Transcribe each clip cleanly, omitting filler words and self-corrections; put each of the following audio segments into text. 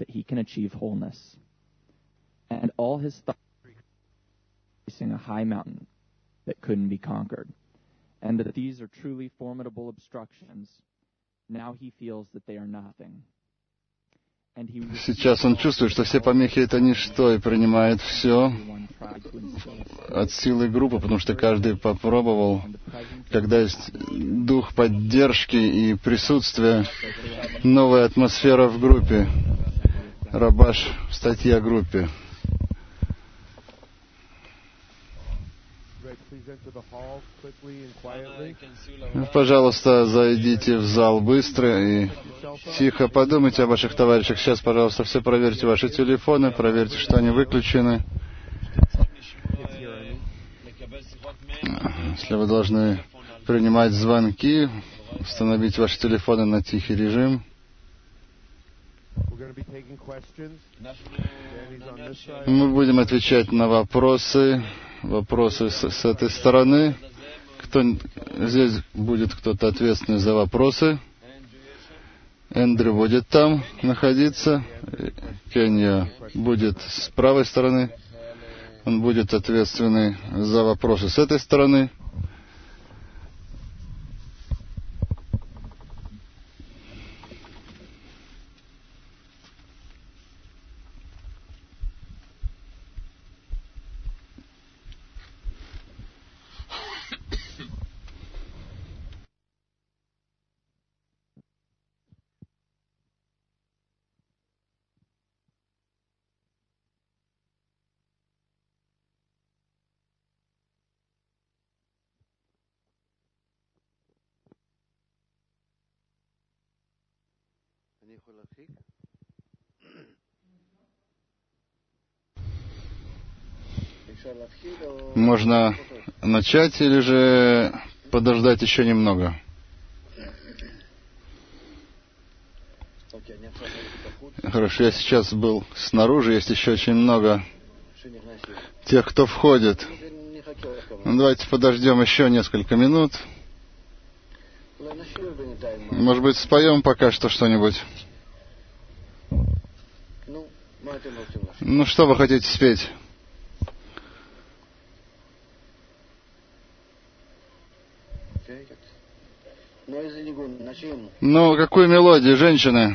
that he can achieve wholeness. And all his thoughts facing a high mountain that couldn't be conquered. And that these are truly formidable obstructions. Now he feels that they are nothing. Сейчас он чувствует, что все помехи — это ничто, и принимает все от силы группы, потому что каждый попробовал, когда есть дух поддержки и присутствие, новая атмосфера в группе. Рабаш, статья о группе. Пожалуйста, зайдите в зал быстро и тихо подумайте о ваших товарищах. Сейчас, пожалуйста, все проверьте ваши телефоны, проверьте, что они выключены. Если вы должны принимать звонки, установить ваши телефоны на тихий режим. Мы будем отвечать на вопросы с этой стороны. Здесь будет кто-то ответственный за вопросы. Эндрю будет там находиться. Кенья будет с правой стороны. Он будет ответственный за вопросы с этой стороны. Можно начать или же подождать еще немного? Хорошо, я сейчас был снаружи, есть еще очень много тех, кто входит. Ну, давайте подождем еще несколько минут. Может быть, споем пока что что-нибудь? Ну, что вы хотите спеть? Ну, какую мелодию, женщины?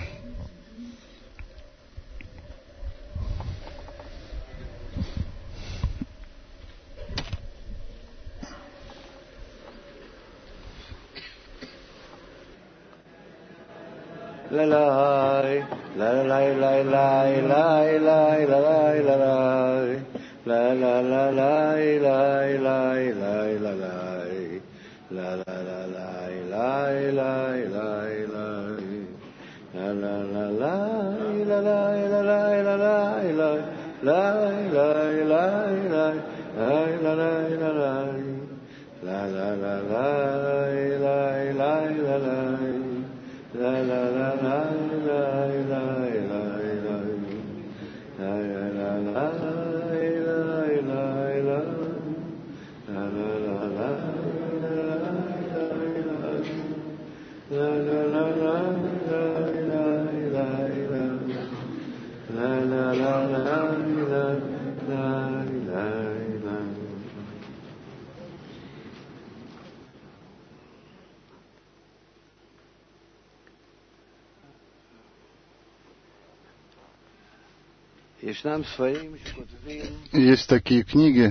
Есть такие книги,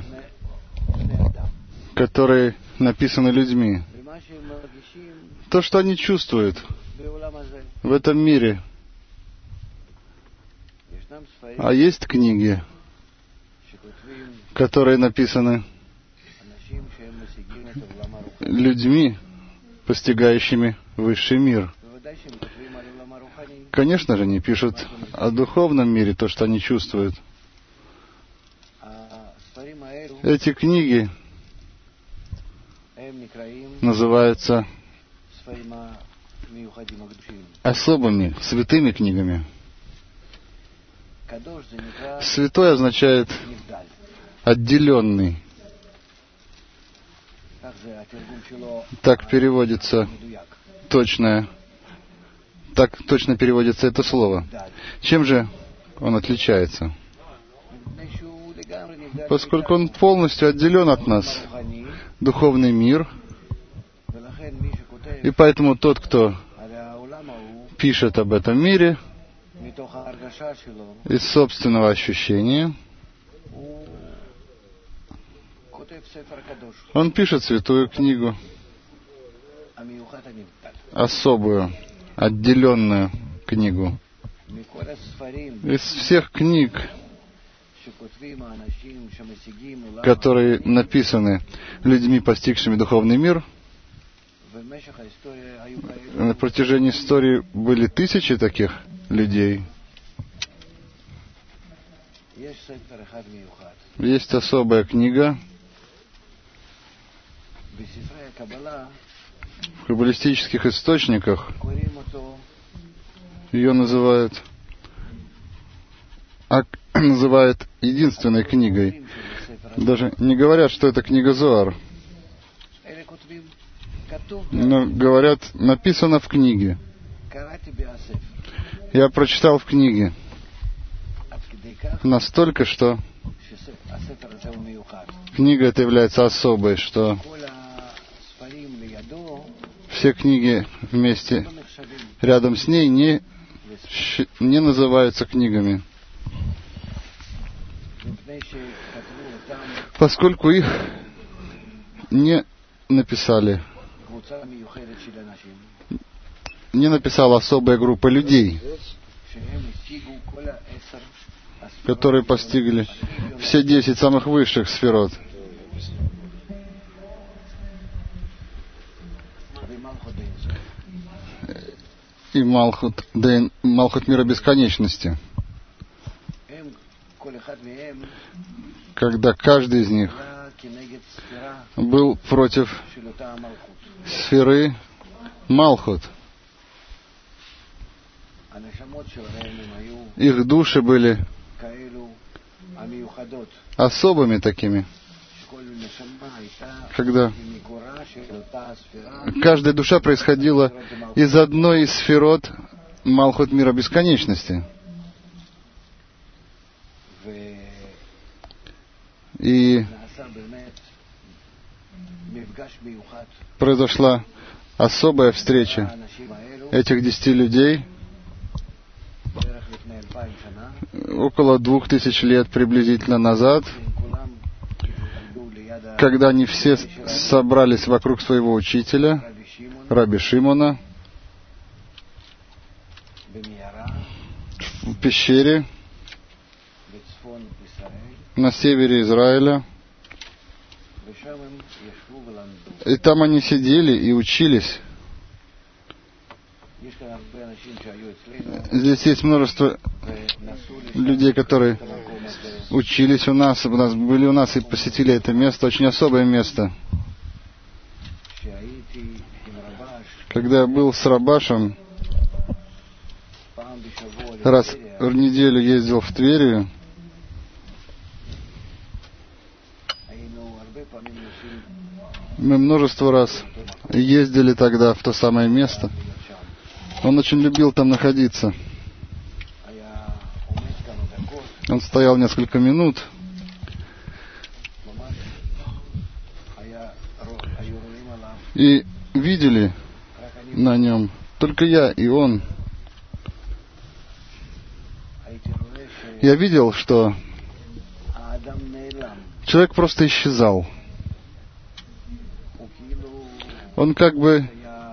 которые написаны людьми. То, что они чувствуют в этом мире. А есть книги, которые написаны людьми, постигающими высший мир. Конечно же, они пишут о духовном мире, то, что они чувствуют. Эти книги называются особыми, святыми книгами. Святой означает отделенный. Так переводится точное. Так точно переводится это слово. Чем же он отличается? Поскольку он полностью отделен от нас, духовный мир, и поэтому тот, кто пишет об этом мире из собственного ощущения, он пишет святую книгу, особую, отделенную книгу. Из всех книг, которые написаны людьми, постигшими духовный мир, на протяжении истории были тысячи таких людей. Есть особая книга. В каббалистических источниках ее называют единственной книгой. Даже не говорят, что это книга Зоар. Но говорят, написано в книге. Я прочитал в книге. Настолько, что книга эта является особой, что все книги вместе рядом с ней не называются книгами, поскольку их не написала особая группа людей, которые постигли все 10 самых высших сферот. И Малхут мира бесконечности. Когда каждый из них был против сферы Малхут. Их души были особыми такими, когда каждая душа происходила из одной из сферот Малхут мира бесконечности. И произошла особая встреча этих 10 людей около 2000 лет приблизительно назад, когда они все собрались вокруг своего учителя, Раби Шимона, в пещере на севере Израиля. И там они сидели и учились. Здесь есть множество людей, которые учились у нас были у нас и посетили это место, очень особое место. Когда я был с Рабашем, раз в неделю ездил в Тверию, мы множество раз ездили тогда в то самое место. Он очень любил там находиться. Он стоял несколько минут. И видели на нем только я и он. Я видел, что человек просто исчезал. Он как бы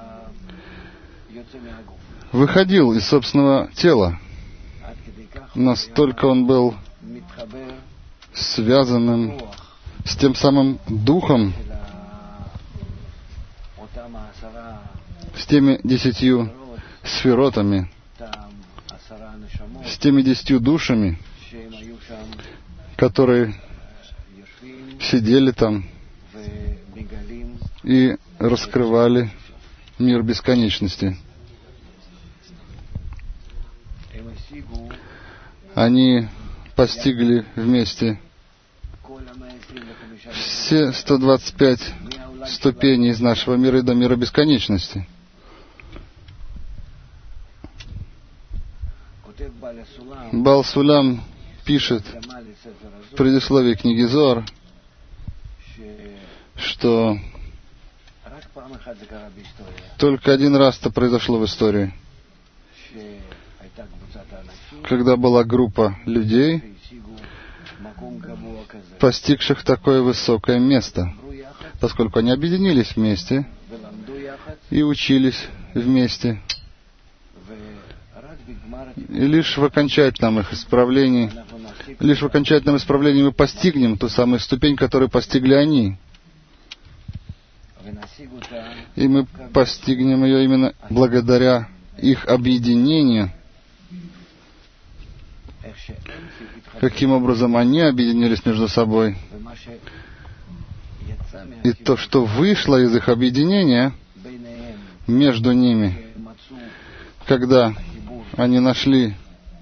выходил из собственного тела. Настолько он был связанным с тем самым духом, с теми 10 сферотами, с теми 10 душами, которые сидели там и раскрывали мир бесконечности. Они постигли вместе все 125 ступеней из нашего мира и до мира бесконечности. Баал Сулям пишет в предисловии книги Зоар, что только один раз это произошло в истории, когда была группа людей, постигших такое высокое место, поскольку они объединились вместе и учились вместе. И лишь в окончательном их исправлении, мы постигнем ту самую ступень, которую постигли они. И мы постигнем ее именно благодаря их объединению. Каким образом они объединились между собой. И то, что вышло из их объединения между ними, когда они нашли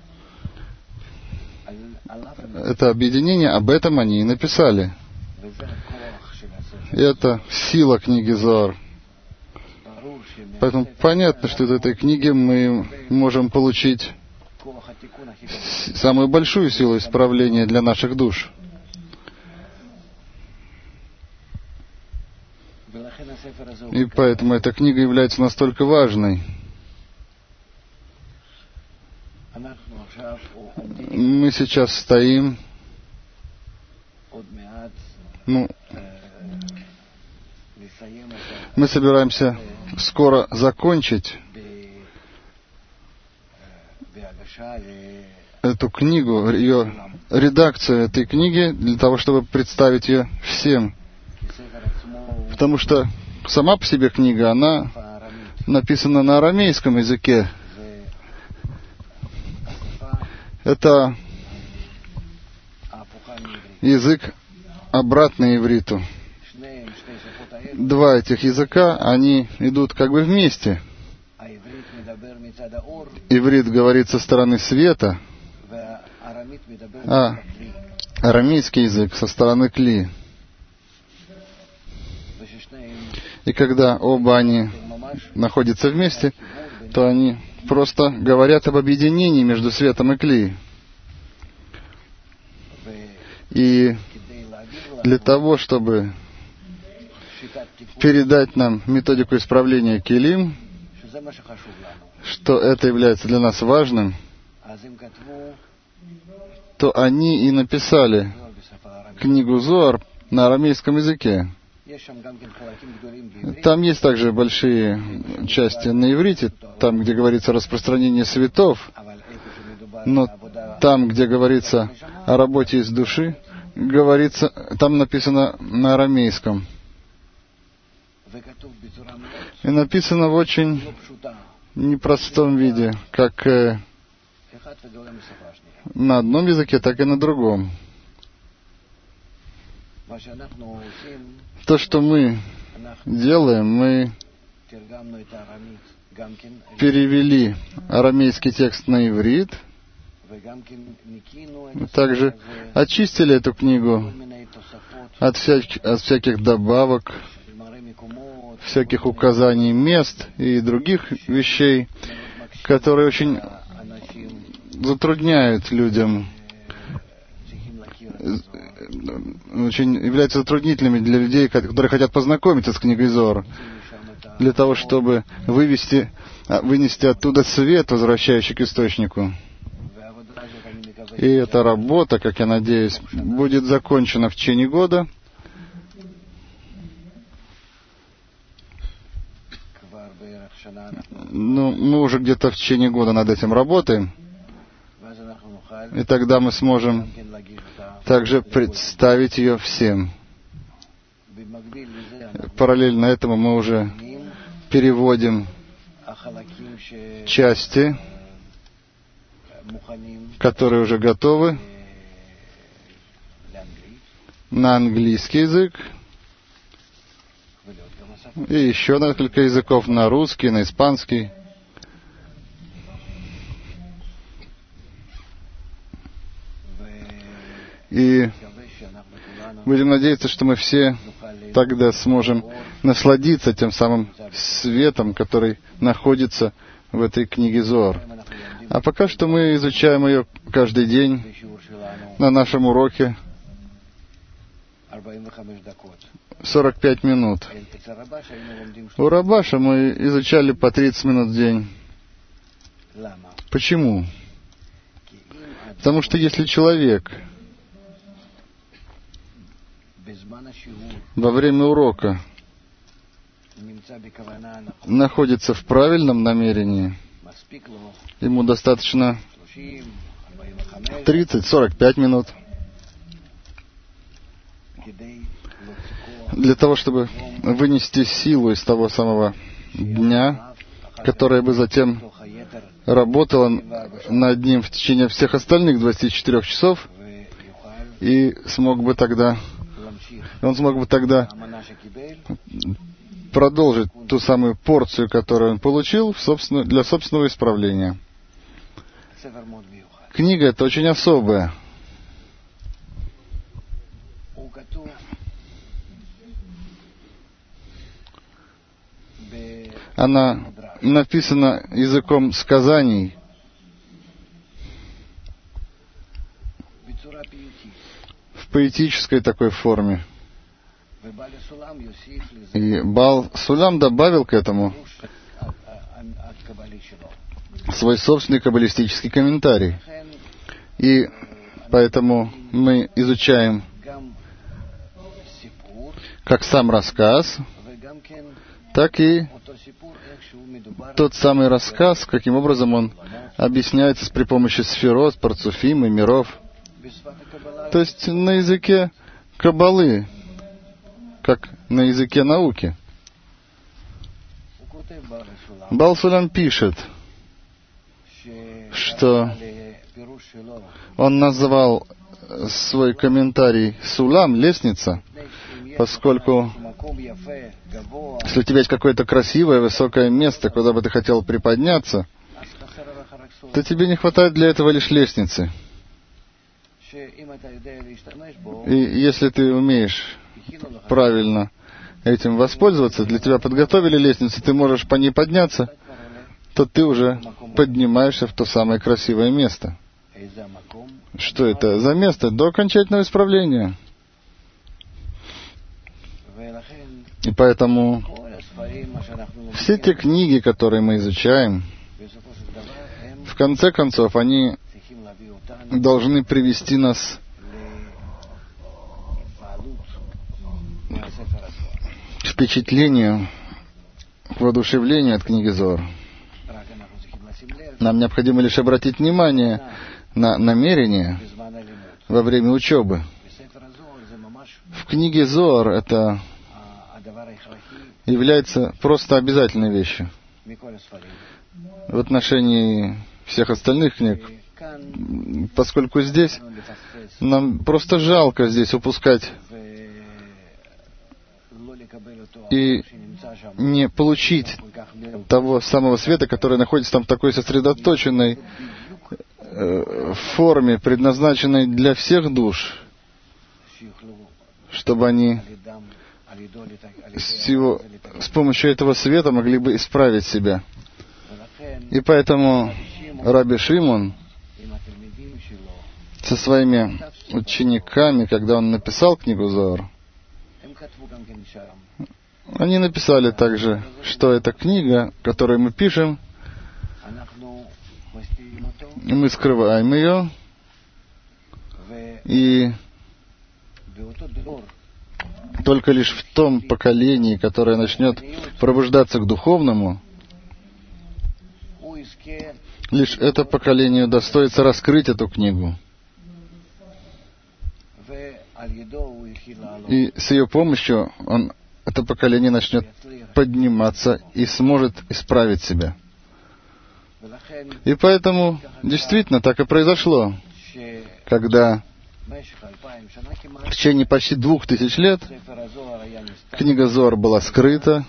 это объединение, об этом они и написали. И это сила книги Зоар. Поэтому понятно, что из этой книги мы можем получить самую большую силу исправления для наших душ. И поэтому эта книга является настолько важной. Мы сейчас стоим, мы собираемся скоро закончить эту книгу, ее редакцию этой книги, для того, чтобы представить ее всем. Потому что сама по себе книга, она написана на арамейском языке. Это язык обратный ивриту. Два этих языка, они идут как бы вместе. Иврит говорит со стороны света, а арамейский язык со стороны кли. И когда оба они находятся вместе, то они просто говорят об объединении между светом и кли. И для того, чтобы передать нам методику исправления келим, что это является для нас важным, то они и написали книгу Зоар на арамейском языке. Там есть также большие части на иврите, там, где говорится о распространении светов, но там, где говорится о работе из души, говорится, там написано на арамейском. И написано в очень непростом виде, как на одном языке, так и на другом. То, что мы делаем, мы перевели арамейский текст на иврит, также очистили эту книгу от всяких добавок, всяких указаний мест и других вещей, которые очень затрудняют людям, очень являются затруднительными для людей, которые хотят познакомиться с книгой Зоар, для того, чтобы вынести оттуда свет, возвращающий к источнику. И эта работа, как я надеюсь, будет закончена в течение года. Мы уже где-то в течение года над этим работаем. И тогда мы сможем также представить ее всем. Параллельно этому мы уже переводим части, которые уже готовы, на английский язык, и еще несколько языков на русский, на испанский. И будем надеяться, что мы все тогда сможем насладиться тем самым светом, который находится в этой книге Зоар. А пока что мы изучаем ее каждый день на нашем уроке 45 минут. У Рабаша мы изучали по 30 минут в день. Почему? Потому что если человек во время урока находится в правильном намерении, ему достаточно 30-45 минут для того, чтобы вынести силу из того самого дня, которая бы затем работала над ним в течение всех остальных 24 часов, и он смог бы тогда продолжить ту самую порцию, которую он получил для собственного исправления. Книга эта очень особая. Она написана языком сказаний, в поэтической такой форме. И Баал Сулам добавил к этому свой собственный каббалистический комментарий. И поэтому мы изучаем как сам рассказ, так и тот самый рассказ, каким образом он объясняется при помощи сферот, парцуфим и миров. То есть на языке каббалы, как на языке науки. Баал Сулам пишет, что он назвал свой комментарий «Сулам» — лестница, поскольку если у тебя есть какое-то красивое, высокое место, куда бы ты хотел приподняться, то тебе не хватает для этого лишь лестницы. И если ты умеешь правильно этим воспользоваться, для тебя подготовили лестницу, ты можешь по ней подняться, то ты уже поднимаешься в то самое красивое место. Что это за место? До окончательного исправления. И поэтому все те книги, которые мы изучаем, в конце концов, они должны привести нас к впечатлению, к воодушевлению от книги Зоар. Нам необходимо лишь обратить внимание на намерение во время учебы. В книге Зоар это является просто обязательной вещью. В отношении всех остальных книг, поскольку здесь нам просто жалко здесь упускать и не получить того самого света, который находится там в такой сосредоточенной форме, предназначенной для всех душ, чтобы они с помощью этого света могли бы исправить себя. И поэтому Раби Шимон со своими учениками, когда он написал книгу Зоар, они написали также, что эта книга, которую мы пишем, мы скрываем ее, и только лишь в том поколении, которое начнет пробуждаться к духовному, лишь это поколение удостоится раскрыть эту книгу. И с ее помощью это поколение начнет подниматься и сможет исправить себя. И поэтому действительно так и произошло, когда в течение почти 2000 лет книга Зоар была скрыта,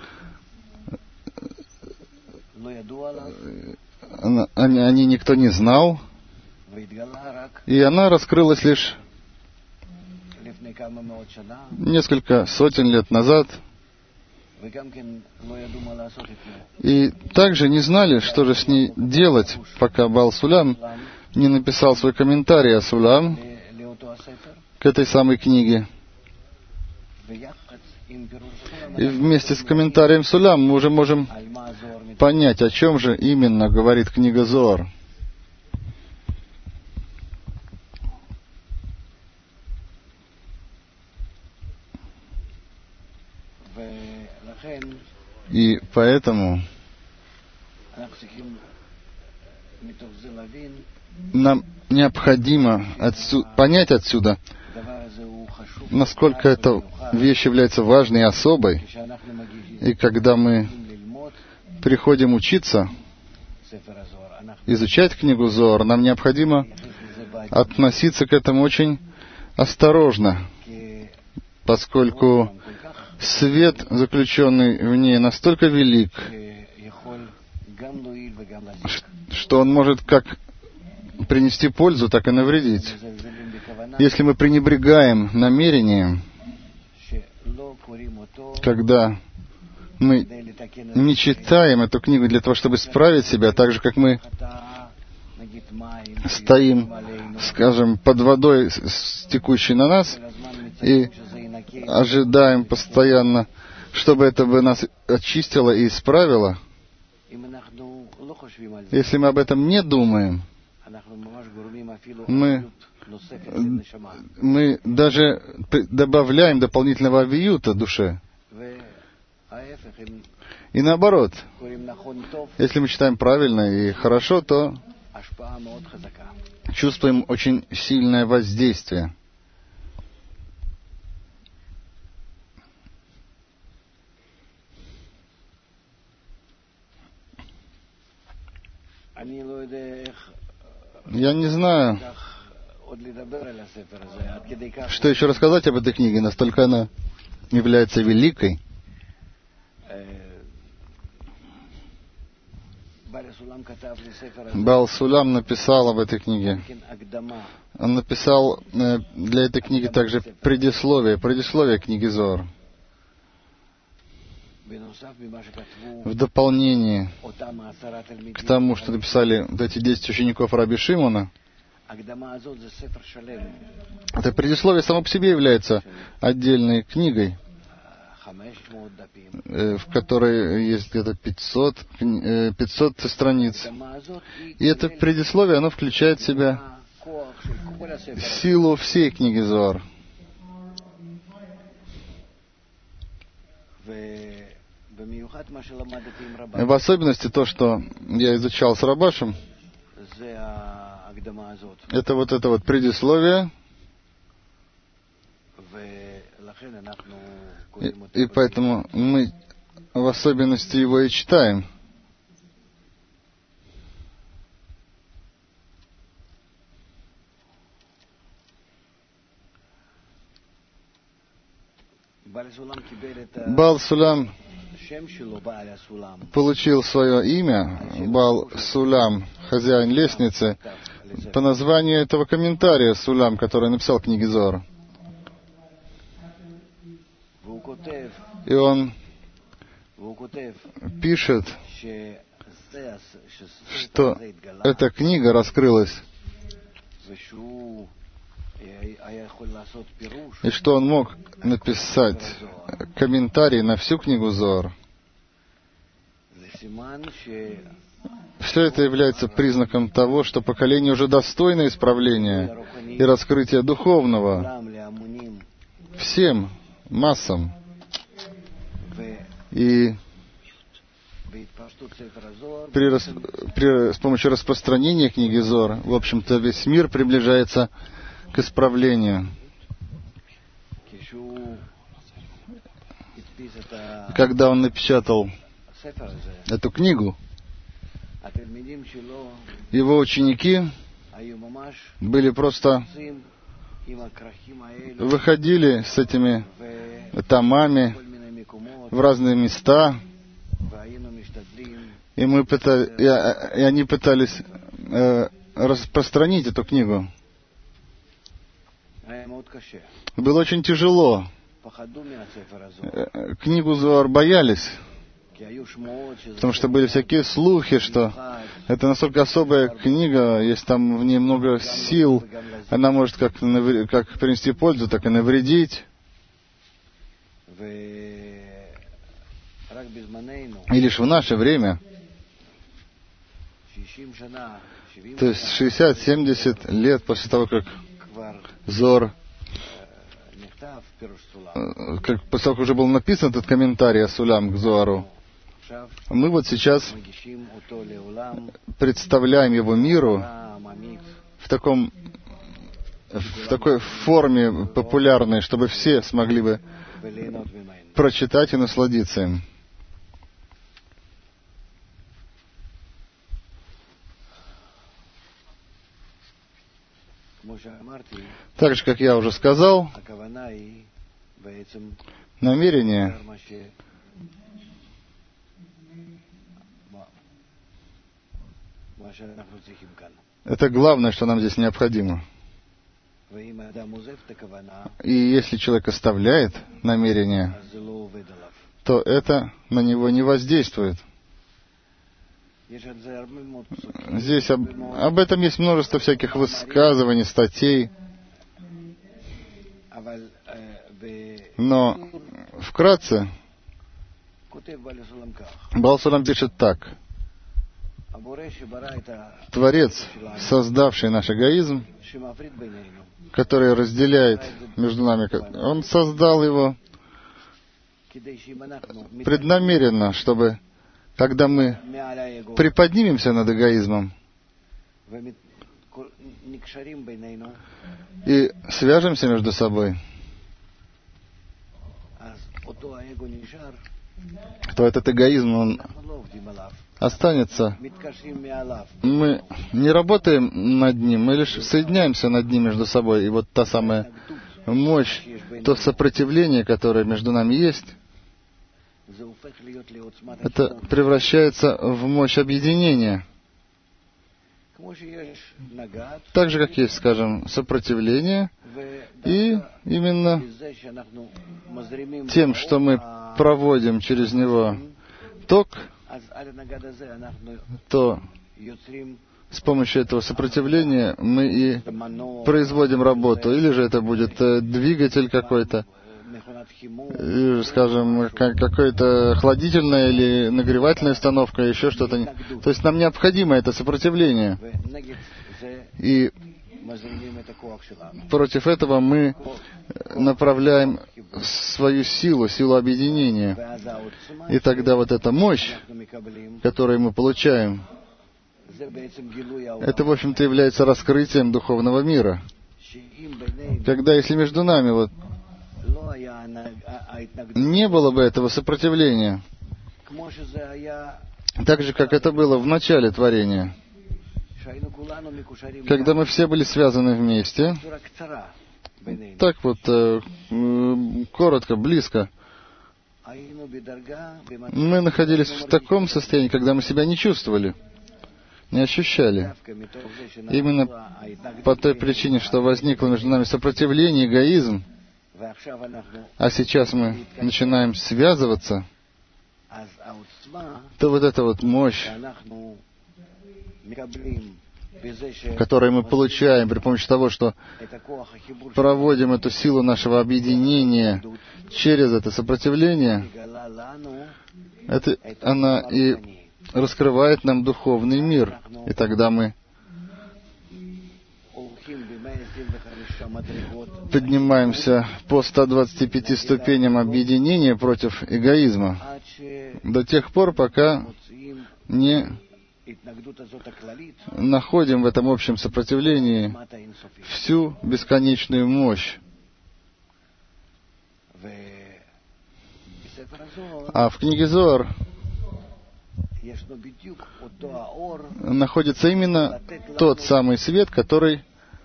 о ней никто не знал, и она раскрылась лишь несколько сотен лет назад, И также не знали, что же с ней делать, пока Баал Сулям не написал свой комментарий о Сулям к этой самой книге. И вместе с комментарием Сулям мы уже можем понять, о чем же именно говорит книга Зоар. И поэтому нам необходимо понять отсюда, насколько эта вещь является важной и особой. И когда мы приходим учиться, изучать книгу Зоар, нам необходимо относиться к этому очень осторожно, поскольку свет, заключенный в ней, настолько велик, что он может как принести пользу, так и навредить. Если мы пренебрегаем намерением, когда мы не читаем эту книгу для того, чтобы исправить себя, так же, как мы стоим, скажем, под водой, текущей на нас, и ожидаем постоянно, чтобы это бы нас очистило и исправило. Если мы об этом не думаем, мы даже добавляем дополнительного авиюта душе. И наоборот, если мы читаем правильно и хорошо, то чувствуем очень сильное воздействие. Я не знаю, что еще рассказать об этой книге, настолько она является великой. Баал Сулям написал об этой книге. Он написал для этой книги также предисловие книги Зоар. В дополнение к тому, что написали вот эти 10 учеников Раби Шимона, это предисловие само по себе является отдельной книгой, в которой есть где-то 500 страниц. И это предисловие, оно включает в себя силу всей книги Зоар. В особенности то, что я изучал с Рабашем, это вот предисловие, и поэтому мы в особенности его и читаем. Баал Сулям получил свое имя, Баал Сулям, хозяин лестницы, по названию этого комментария Сулям, который написал книги Зоар. И он пишет, что эта книга раскрылась, и что он мог написать комментарий на всю книгу Зоар. Все это является признаком того, что поколение уже достойно исправления и раскрытия духовного всем массам. И с помощью распространения книги Зоар, в общем-то, весь мир приближается к исправлению. Когда он напечатал эту книгу, его ученики были просто выходили с этими томами в разные места, и они пытались распространить эту книгу. Было очень тяжело, книгу Зоар боялись, потому что были всякие слухи, что это настолько особая книга, есть там в ней много сил, она может как принести пользу, так и навредить. И лишь в наше время, то есть 60-70 лет после того, как Зор, после того, как уже был написан этот комментарий о Сулям к Зоару, мы вот сейчас представляем его миру в такой форме популярной, чтобы все смогли бы прочитать и насладиться им. Так же, как я уже сказал, намерение — это главное, что нам здесь необходимо. И если человек оставляет намерение, то это на него не воздействует. Здесь об этом есть множество всяких высказываний, статей. Но вкратце Баал Сулам пишет так. Творец, создавший наш эгоизм, который разделяет между нами, он создал его преднамеренно, чтобы, когда мы приподнимемся над эгоизмом и свяжемся между собой, то этот эгоизм, он останется. Мы не работаем над ним, мы лишь соединяемся над ним между собой. И вот та самая мощь, то сопротивление, которое между нами есть, это превращается в мощь объединения. Так же, как есть, скажем, сопротивление, и именно тем, что мы проводим через него ток, то с помощью этого сопротивления мы и производим работу. Или же это будет двигатель какой-то, или, скажем, какая-то охладительная или нагревательная установка, еще что-то. То есть нам необходимо это сопротивление. И против этого мы направляем свою силу, силу объединения. И тогда вот эта мощь, которую мы получаем, это, в общем-то, является раскрытием духовного мира. Когда, если между нами вот не было бы этого сопротивления, так же, как это было в начале творения, когда мы все были связаны вместе, так вот, коротко, близко, мы находились в таком состоянии, когда мы себя не чувствовали, не ощущали. Именно по той причине, что возникло между нами сопротивление, эгоизм, а сейчас мы начинаем связываться, то вот эта вот мощь, которую мы получаем при помощи того, что проводим эту силу нашего объединения через это сопротивление, она и раскрывает нам духовный мир. И тогда мы поднимаемся по 125 ступеням объединения против эгоизма до тех пор, пока не находим в этом общем сопротивлении всю бесконечную мощь. А в книге Зоар находится именно тот самый свет, который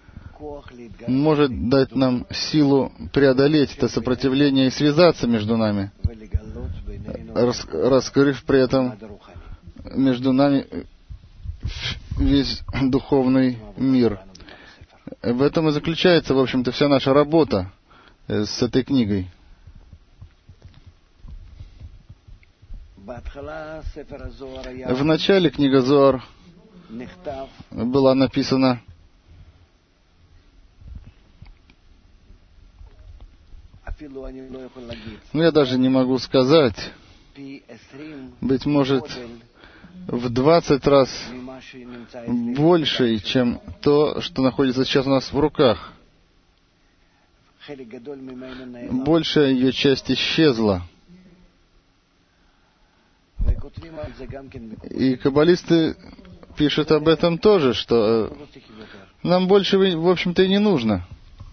может дать нам силу преодолеть это сопротивление и связаться между нами, раскрыв при этом между нами весь духовный мир. В этом и заключается, в общем-то, вся наша работа с этой книгой. В начале книга Зоар была написана я даже не могу сказать, быть может, в 20 раз больше, чем то, что находится сейчас у нас в руках. Большая ее часть исчезла. И каббалисты пишут об этом тоже, что нам больше, в общем-то, и не нужно.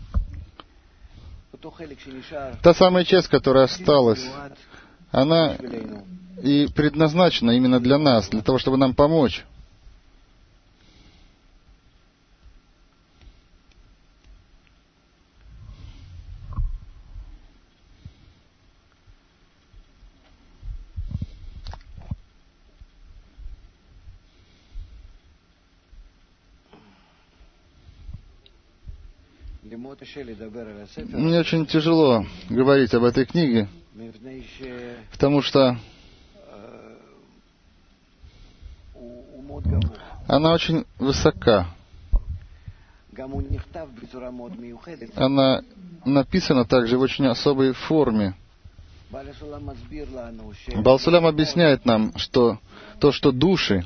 Та самая часть, которая осталась, она и предназначена именно для нас, для того, чтобы нам помочь. Мне очень тяжело говорить об этой книге, потому что она очень высока. Она написана также в очень особой форме. Баал Сулам объясняет нам, что то, что души,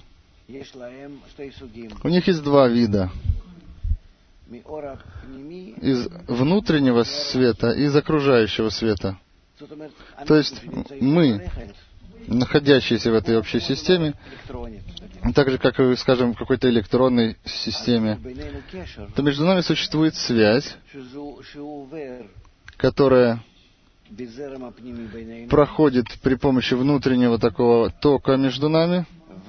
у них есть два вида. Из внутреннего света и из окружающего света. То есть мы, находящиеся в этой общей системе, так же, как и, скажем, в какой-то электронной системе, то между нами существует связь, которая проходит при помощи внутреннего такого тока между нами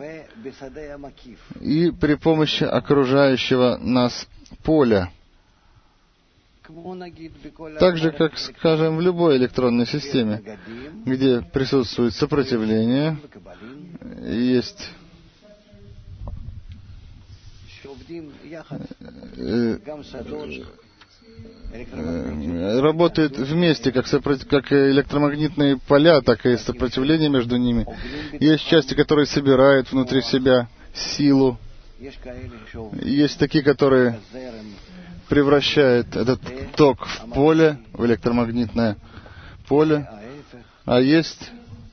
и при помощи окружающего нас поля. Так же, как, скажем, в любой электронной системе, где присутствует сопротивление, есть работают вместе, как электромагнитные поля, так и сопротивление между ними. Есть части, которые собирают внутри себя силу. Есть такие, которые превращают этот ток в поле, в электромагнитное поле. А есть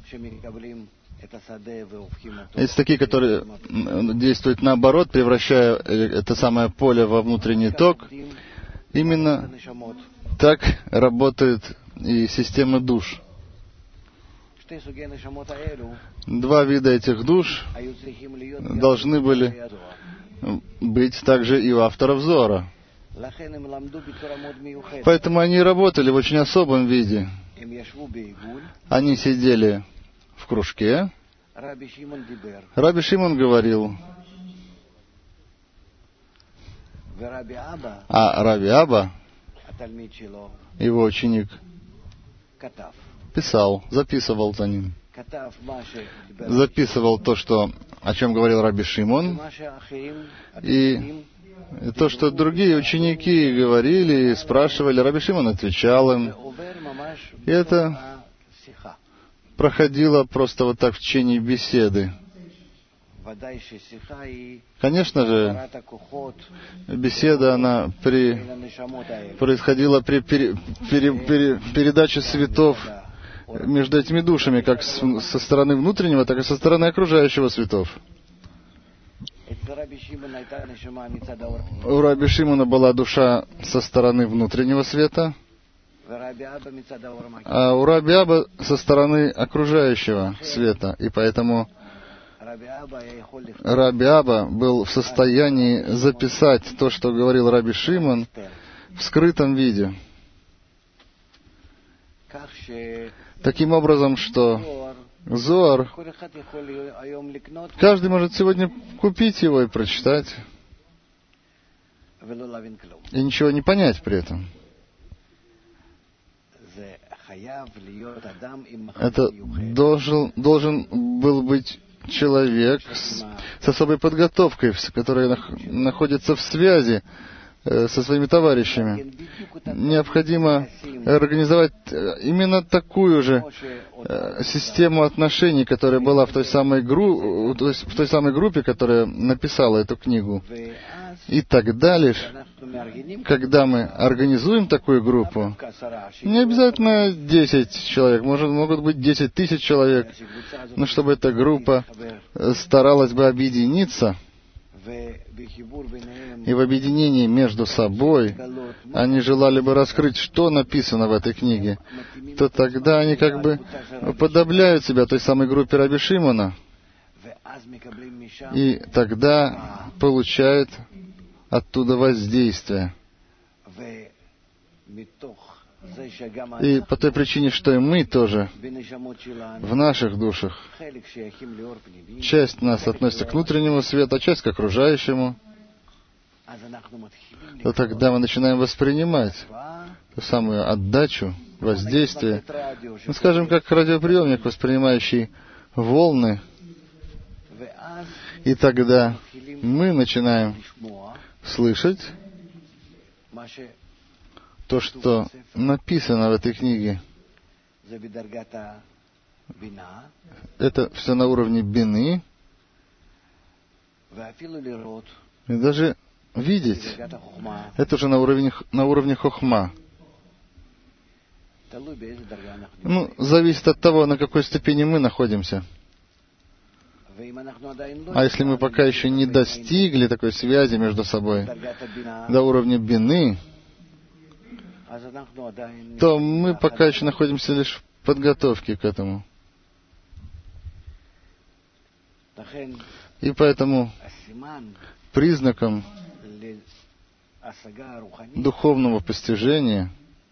такие, которые действуют наоборот, превращая это самое поле во внутренний ток. Именно так работает и система душ. Два вида этих душ должны были быть также и у авторов Зоара. Поэтому они работали в очень особом виде. Они сидели в кружке. Раби Шимон говорил, а Раби Аба, его ученик, писал, записывал за ним. Записывал то, о чем говорил Раби Шимон, и то, что другие ученики говорили, спрашивали, Раби Шимон отвечал им. И это проходило просто вот так в течение беседы. Конечно же, беседа, она происходила при передаче светов между этими душами, как со стороны внутреннего, так и со стороны окружающего светов. У Раби Шимона была душа со стороны внутреннего света, а у Раби Аба со стороны окружающего света. И поэтому Раби Аба был в состоянии записать то, что говорил Раби Шимон, в скрытом виде. Таким образом, что Зоар, каждый может сегодня купить его и прочитать, и ничего не понять при этом. Это должен был быть человек с особой подготовкой, который находится в связи со своими товарищами. Необходимо организовать именно такую же систему отношений, которая была в той самой группе, которая написала эту книгу. И тогда лишь, когда мы организуем такую группу, не обязательно 10 человек, могут быть 10 тысяч человек, но чтобы эта группа старалась бы объединиться, и в объединении между собой они желали бы раскрыть, что написано в этой книге, то тогда они как бы уподобляют себя той самой группе Раби Шимона, и тогда получают оттуда воздействие. И по той причине, что и мы тоже в наших душах, часть нас относится к внутреннему свету, а часть к окружающему, то тогда мы начинаем воспринимать ту самую отдачу, воздействие, ну, скажем, как радиоприемник, воспринимающий волны, и тогда мы начинаем слышать то, что написано в этой книге. Это все на уровне бины. И даже видеть, это уже на уровне хохма. Ну, зависит от того, на какой ступени мы находимся. А если мы пока еще не достигли такой связи между собой до уровня бины, то мы пока еще находимся лишь в подготовке к этому. И поэтому признаком духовного постижения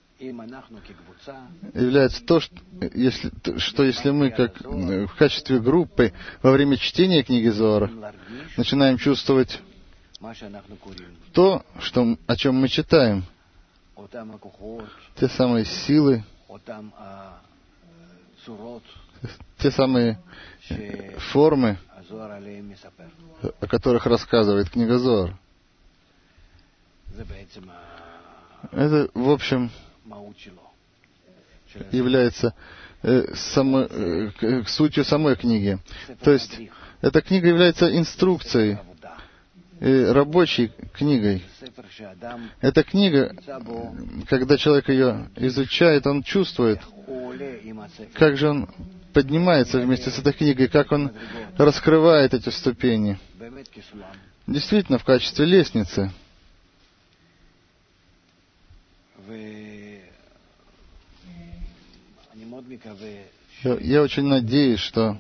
является то, что если мы, как в качестве группы, во время чтения книги Зоар начинаем чувствовать то, о чем мы читаем, те самые силы, те самые формы, о которых рассказывает книга Зоар. Это, в общем, является сутью самой книги. То есть, эта книга является инструкцией, рабочей книгой. Эта книга, когда человек ее изучает, он чувствует, как же он поднимается вместе с этой книгой, как он раскрывает эти ступени. Действительно, в качестве лестницы. Я очень надеюсь, что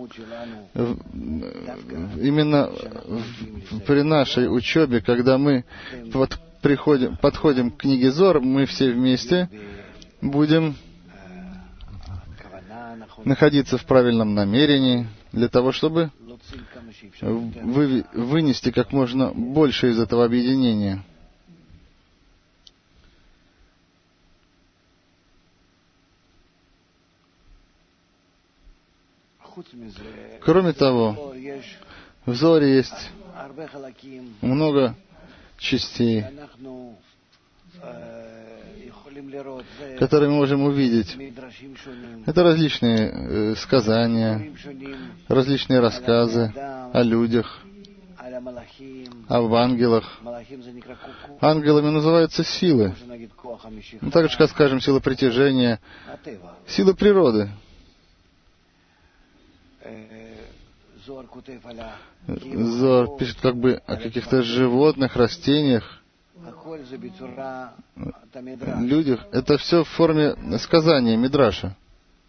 именно при нашей учебе, когда мы подходим к книге Зоар, мы все вместе будем находиться в правильном намерении для того, чтобы вынести как можно больше из этого объединения. Кроме того, в Зоре есть много частей, которые мы можем увидеть. Это различные сказания, различные рассказы о людях, об ангелах. Ангелами называются силы. Ну, так же, как скажем, сила притяжения, сила природы. Зоар пишет как бы о каких-то животных, растениях, людях. Это все в форме сказания, мидраша.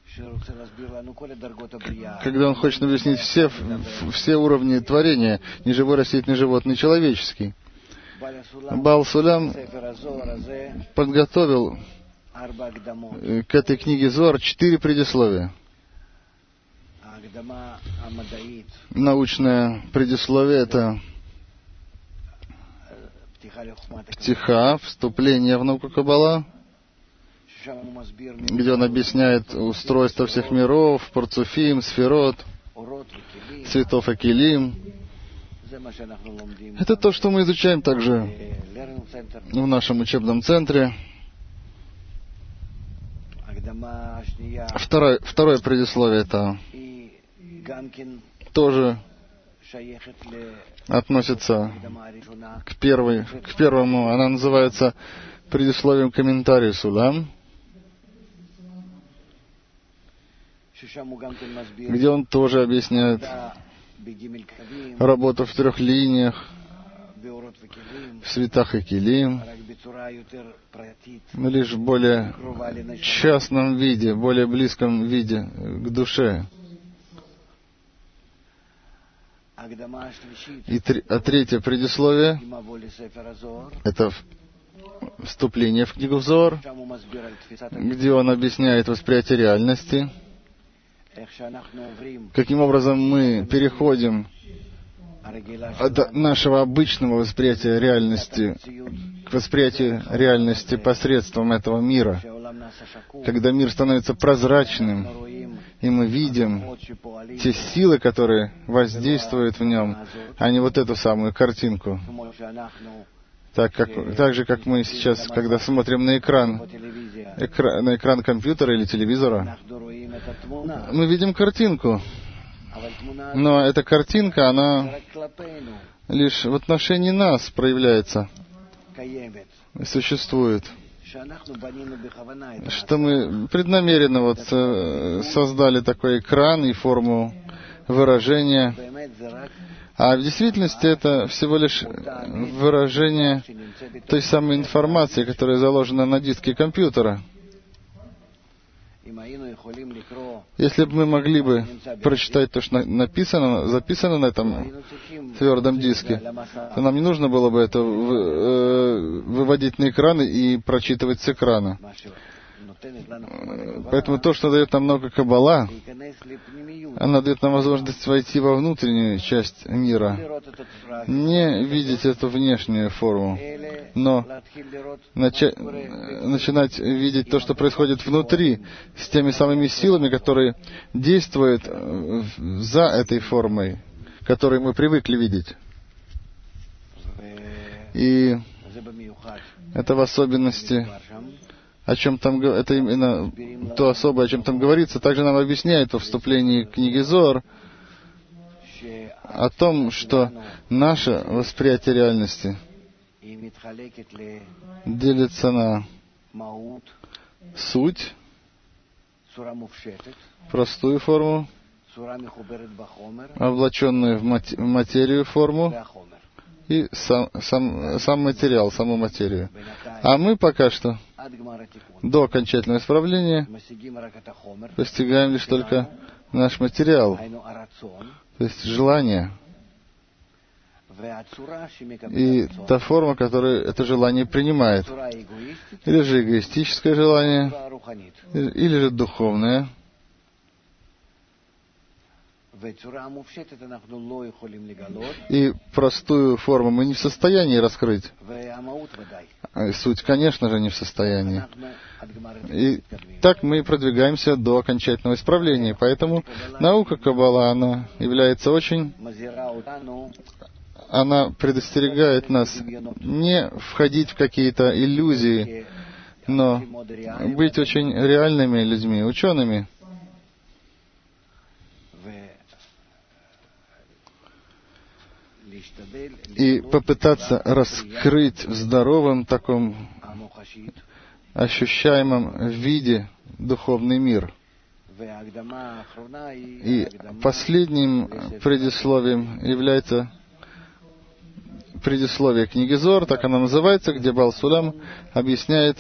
Когда он хочет объяснить все уровни творения, неживой, растительный, животный, человеческий. Баал Сулям подготовил к этой книге Зоар 4 предисловия. Научное предисловие — это Птиха, вступление в науку Каббала, где он объясняет устройство всех миров, Парцуфим, Сферот, цветов и Келим. Это то, что мы изучаем также в нашем учебном центре. Второе предисловие это тоже относится к первому. Она называется предисловием комментарию Сулам, где он тоже объясняет работу в 3 линиях, в светах и келим, но лишь в более частном виде, более близком виде к душе. А третье предисловие — это вступление в книгу Зоар, где он объясняет восприятие реальности, каким образом мы переходим от нашего обычного восприятия реальности к восприятию реальности посредством этого мира, когда мир становится прозрачным, и мы видим те силы, которые воздействуют в нем, а не вот эту самую картинку. Так же, как мы сейчас, когда смотрим на экран компьютера или телевизора, мы видим картинку. Но эта картинка, она лишь в отношении нас проявляется, существует. Что мы преднамеренно создали такой экран и форму выражения. А в действительности это всего лишь выражение той самой информации, которая заложена на диске компьютера. Если бы мы могли бы прочитать то, что записано на этом твердом диске, то нам не нужно было бы это выводить на экран и прочитывать с экрана. Поэтому то, что дает нам много Каббала, она дает нам возможность войти во внутреннюю часть мира, не видеть эту внешнюю форму, но начинать видеть то, что происходит внутри, с теми самыми силами, которые действуют за этой формой, которую мы привыкли видеть. И это в особенности, о чем там, это именно то особое, о чем там говорится, также нам объясняет во вступлении к книге Зоар о том, что наше восприятие реальности делится на суть, простую форму, облаченную в материю форму, и сам материал, саму материю. А мы пока что до окончательного исправления постигаем лишь только наш материал, то есть желание. И та форма, которую это желание принимает. Или же эгоистическое желание, или же духовное. И простую форму мы не в состоянии раскрыть. А суть, конечно же, не в состоянии. И так мы продвигаемся до окончательного исправления. Поэтому наука Каббала, она является очень... Она предостерегает нас не входить в какие-то иллюзии, но быть очень реальными людьми, учеными. И попытаться раскрыть в здоровом таком ощущаемом виде духовный мир. И последним предисловием является предисловие книги Зоар, так она называется, где Баал Сулам объясняет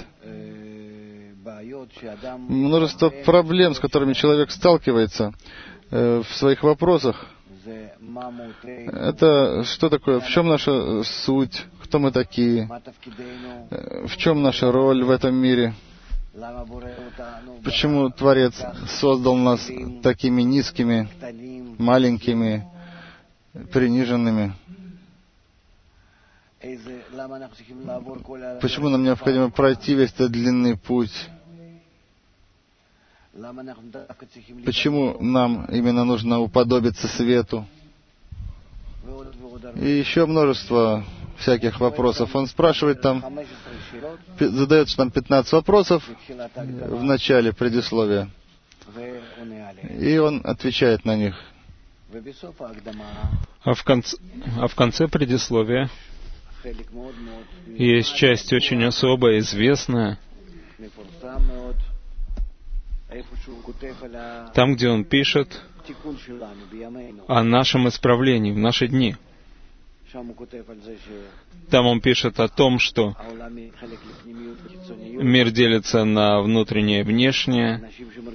множество проблем, с которыми человек сталкивается в своих вопросах. Это что такое? В чем наша суть? Кто мы такие? В чем наша роль в этом мире? Почему Творец создал нас такими низкими, маленькими, приниженными? Почему нам необходимо пройти весь этот длинный путь? Почему нам именно нужно уподобиться свету? И еще множество всяких вопросов. Он спрашивает там, задает там 15 вопросов в начале предисловия, и он отвечает на них. А в конце предисловия есть часть очень особая, известная, там, где он пишет о нашем исправлении в наши дни. Там он пишет о том, что мир делится на внутреннее и внешнее.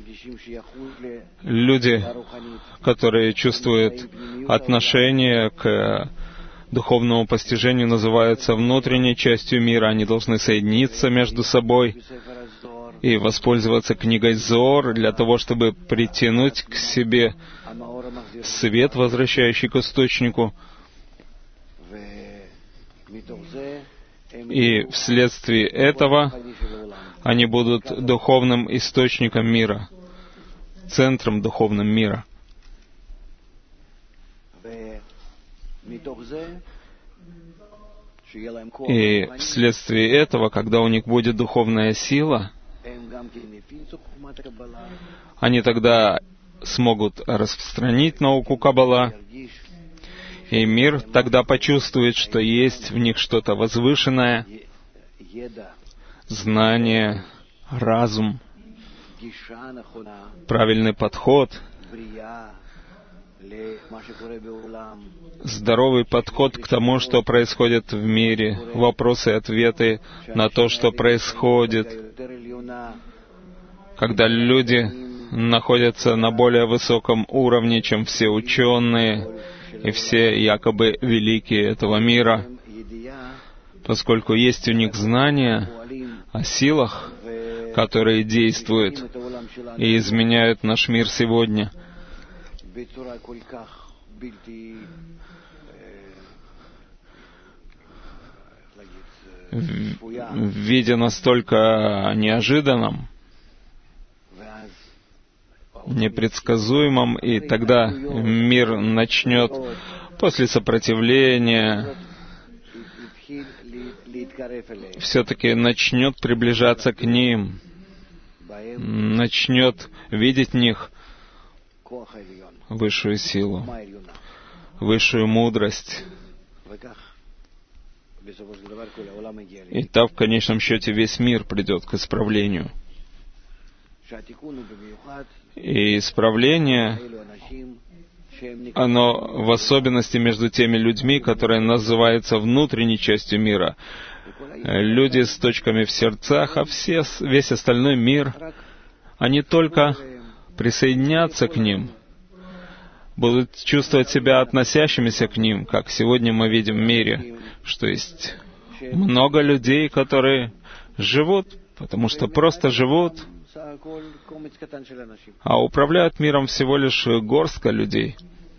Люди, которые чувствуют отношение к духовному постижению, называются внутренней частью мира. Они должны соединиться между собой и воспользоваться книгой Зоор для того, чтобы притянуть к себе свет, возвращающий к источнику. И вследствие этого они будут духовным источником мира, центром духовным мира. И вследствие этого, когда у них будет духовная сила, они тогда смогут распространить науку Каббала, и мир тогда почувствует, что есть в них что-то возвышенное, знание, разум, правильный подход, здоровый подход к тому, что происходит в мире, вопросы и ответы на то, что происходит, когда люди находятся на более высоком уровне, чем все ученые и все якобы великие этого мира, поскольку есть у них знания о силах, которые действуют и изменяют наш мир сегодня. В виде настолько неожиданном, непредсказуемом, и тогда мир начнет после сопротивления все-таки начнет приближаться к ним, начнет видеть в них высшую силу, высшую мудрость. И так в конечном счете весь мир придет к исправлению. И исправление, оно в особенности между теми людьми, которые называются внутренней частью мира. Люди с точками в сердцах, а весь остальной мир, они только присоединятся к ним, будут чувствовать себя относящимися к ним, как сегодня мы видим в мире, что есть много людей, которые живут, потому что просто живут, а управляют миром всего лишь горстка людей.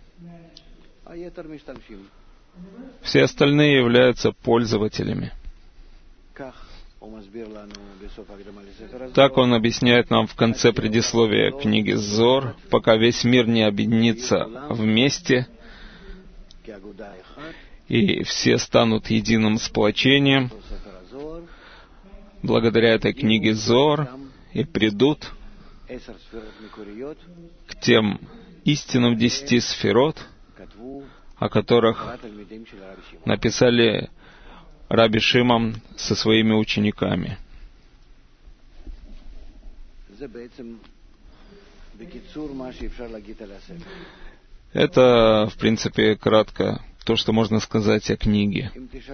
Все остальные являются пользователями. Так он объясняет нам в конце предисловия книги Зоор, пока весь мир не объединится вместе, и все станут единым сплочением, благодаря этой книге Зоор, и придут к тем истинным 10 сферот, о которых написали Раби Шимон со своими учениками. Это, в принципе, кратко то, что можно сказать о книге.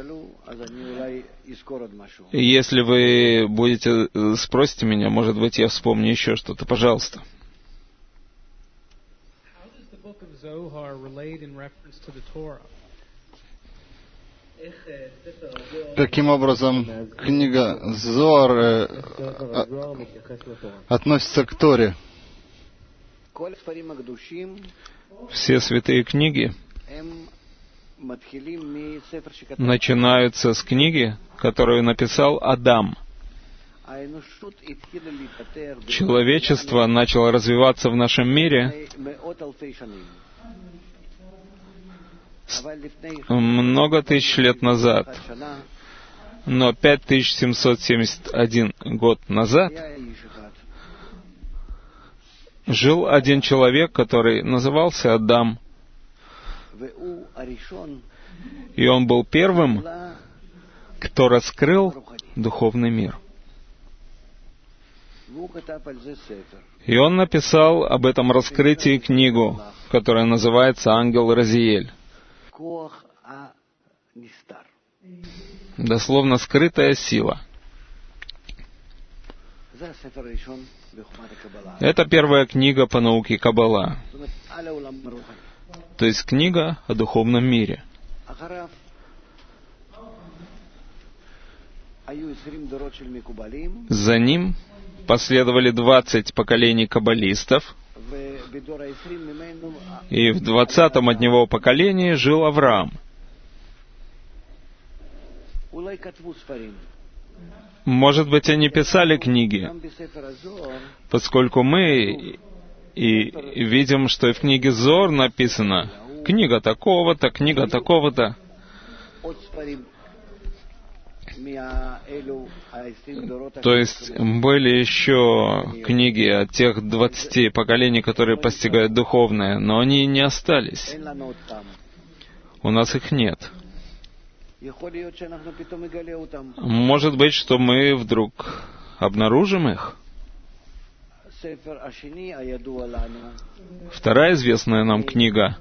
И если вы спросите меня, может быть, я вспомню еще что-то. Пожалуйста. Каким образом книга Зоор относится к Торе? Все святые книги начинаются с книги, которую написал Адам. Человечество начало развиваться в нашем мире много тысяч лет назад, но 5771 год назад жил один человек, который назывался Адам. И он был первым, кто раскрыл духовный мир. И он написал об этом раскрытии книгу, которая называется «Ангел Разиэль». Дословно «скрытая сила». Это первая книга по науке Каббала, то есть книга о духовном мире. За ним последовали 20 поколений каббалистов, и в 20-м от него поколении жил Авраам. Может быть, они писали книги, поскольку мы и видим, что и в книге Зоар написано книга такого-то, книга такого-то. То есть были еще книги от тех 20 поколений, которые постигают духовное, но они не остались. У нас их нет. Может быть, что мы вдруг обнаружим их. Вторая известная нам книга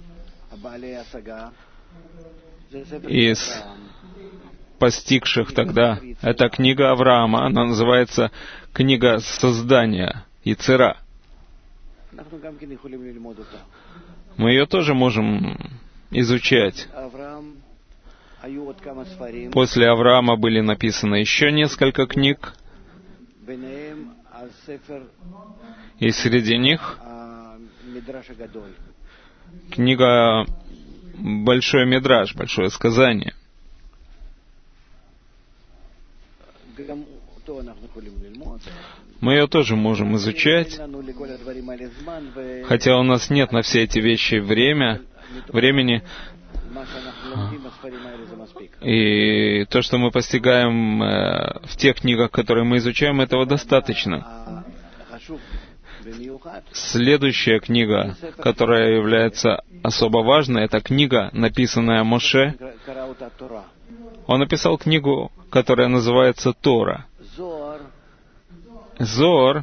из постигших тогда, это книга Авраама, она называется «Книга создания» Ицера. Мы ее тоже можем изучать. После Авраама были написаны еще несколько книг, и среди них книга «Большой Мидраш», «Большое сказание». Мы ее тоже можем изучать, хотя у нас нет на все эти вещи времени, и то, что мы постигаем в тех книгах, которые мы изучаем, этого достаточно. Следующая книга, которая является особо важной, это книга, написанная Моше. Он написал книгу, которая называется Тора. Зоар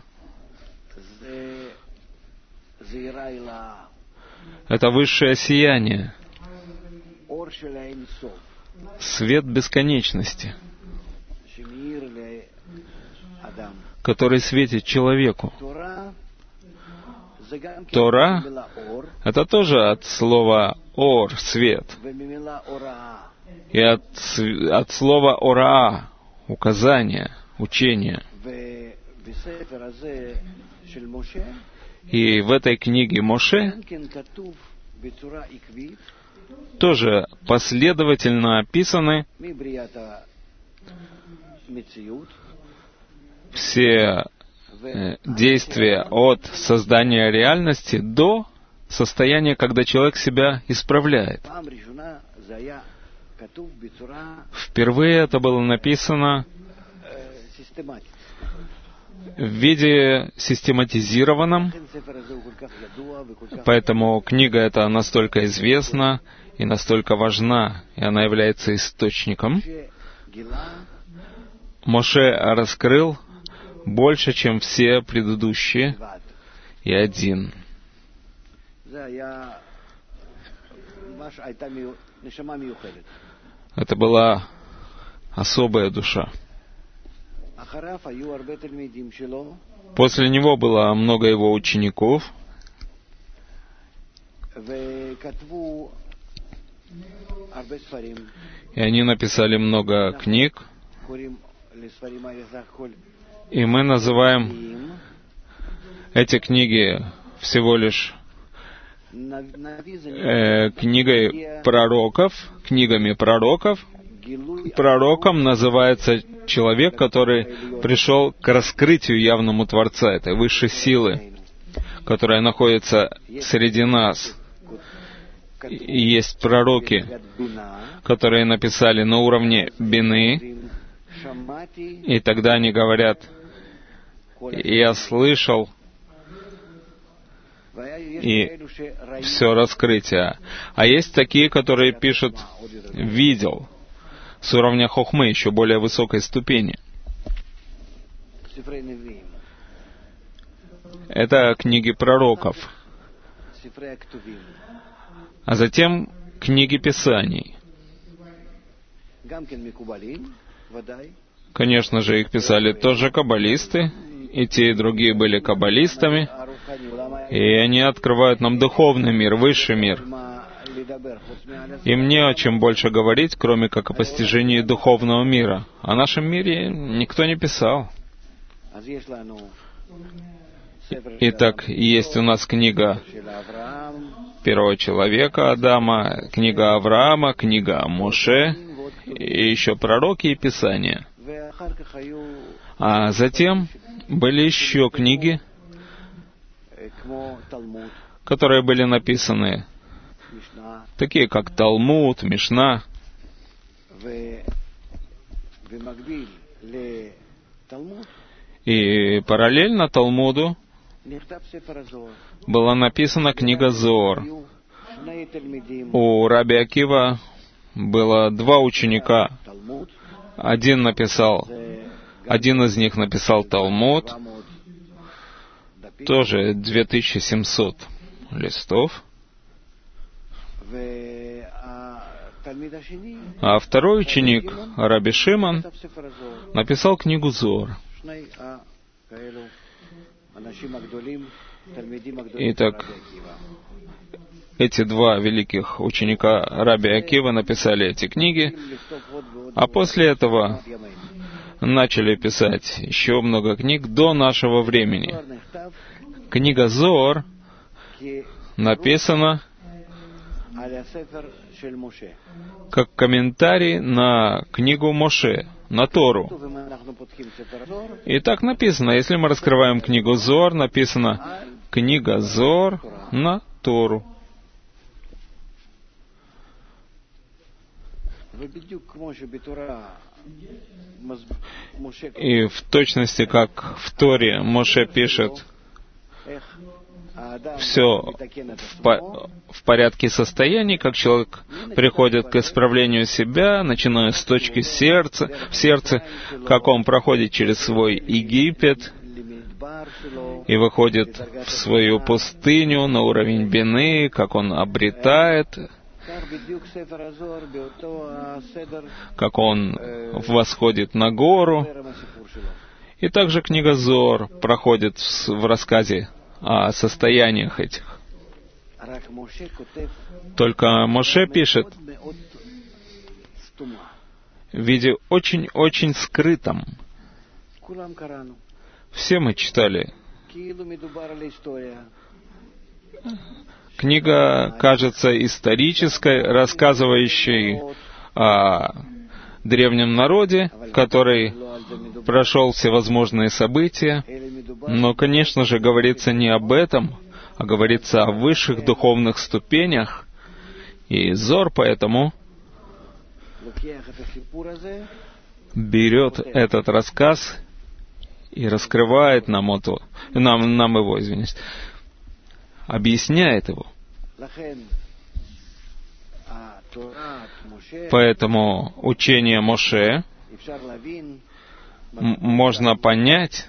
— это высшее сияние, свет бесконечности, который светит человеку. Тора — это тоже от слова «ор» — свет, и от слова «ораа» — указание, учение. И в этой книге Моше тоже последовательно описаны все действия от создания реальности до состояния, когда человек себя исправляет. Впервые это было написано в виде систематизированном, поэтому книга эта настолько известна и настолько важна, и она является источником. Моше раскрыл больше, чем все предыдущие, и один. Это была особая душа. После него было много его учеников, и они написали много книг, и мы называем эти книги всего лишь книгами пророков. Пророком называется человек, который пришел к раскрытию явному Творца, этой высшей силы, которая находится среди нас. И есть пророки, которые написали на уровне бины, и тогда они говорят: «Я слышал», и все раскрытие. А есть такие, которые пишут «видел», с уровня хохмы, еще более высокой ступени. Это книги пророков. А затем книги Писаний. Конечно же, их писали тоже каббалисты, и те, и другие были каббалистами, и они открывают нам духовный мир, высший мир. Им не о чем больше говорить, кроме как о постижении духовного мира. О нашем мире никто не писал. Итак, есть у нас книга первого человека, Адама, книга Авраама, книга Моше, и еще пророки и Писания. А затем были еще книги, которые были написаны, такие как Талмуд, Мишна. И параллельно Талмуду была написана книга Зоар. У Раби Акива было два ученика. Один из них написал Талмуд, тоже 2700 листов. А второй ученик, Раби Шимон, написал книгу Зоар. Итак, эти два великих ученика Раби Акива написали эти книги, а после этого начали писать еще много книг до нашего времени. Книга Зоар написана как комментарий на книгу Моше, на Тору. И так написано, если мы раскрываем книгу Зоар, написано «Книга Зоар на Тору». И в точности, как в Торе Моше пишет все в порядке состояний, как человек приходит к исправлению себя, начиная с точки в сердце, как он проходит через свой Египет и выходит в свою пустыню на уровень бины, как он обретает, как он восходит на гору. И также книга Зоар проходит в рассказе о состояниях этих. Только Моше пишет в виде очень-очень скрытом. Все мы читали. Книга кажется исторической, рассказывающей о древнем народе, который прошел всевозможные события. Но, конечно же, говорится не об этом, а говорится о высших духовных ступенях. И Зоар поэтому берет этот рассказ и раскрывает нам его, объясняет его. Поэтому учение Моше можно понять,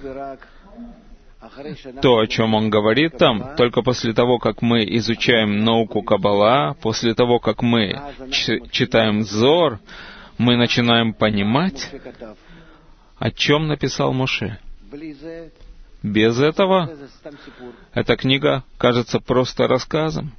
то, о чем он говорит там, только после того, как мы изучаем науку Каббала, после того, как мы читаем Зоар, мы начинаем понимать, о чем написал Моше. Без этого эта книга кажется просто рассказом.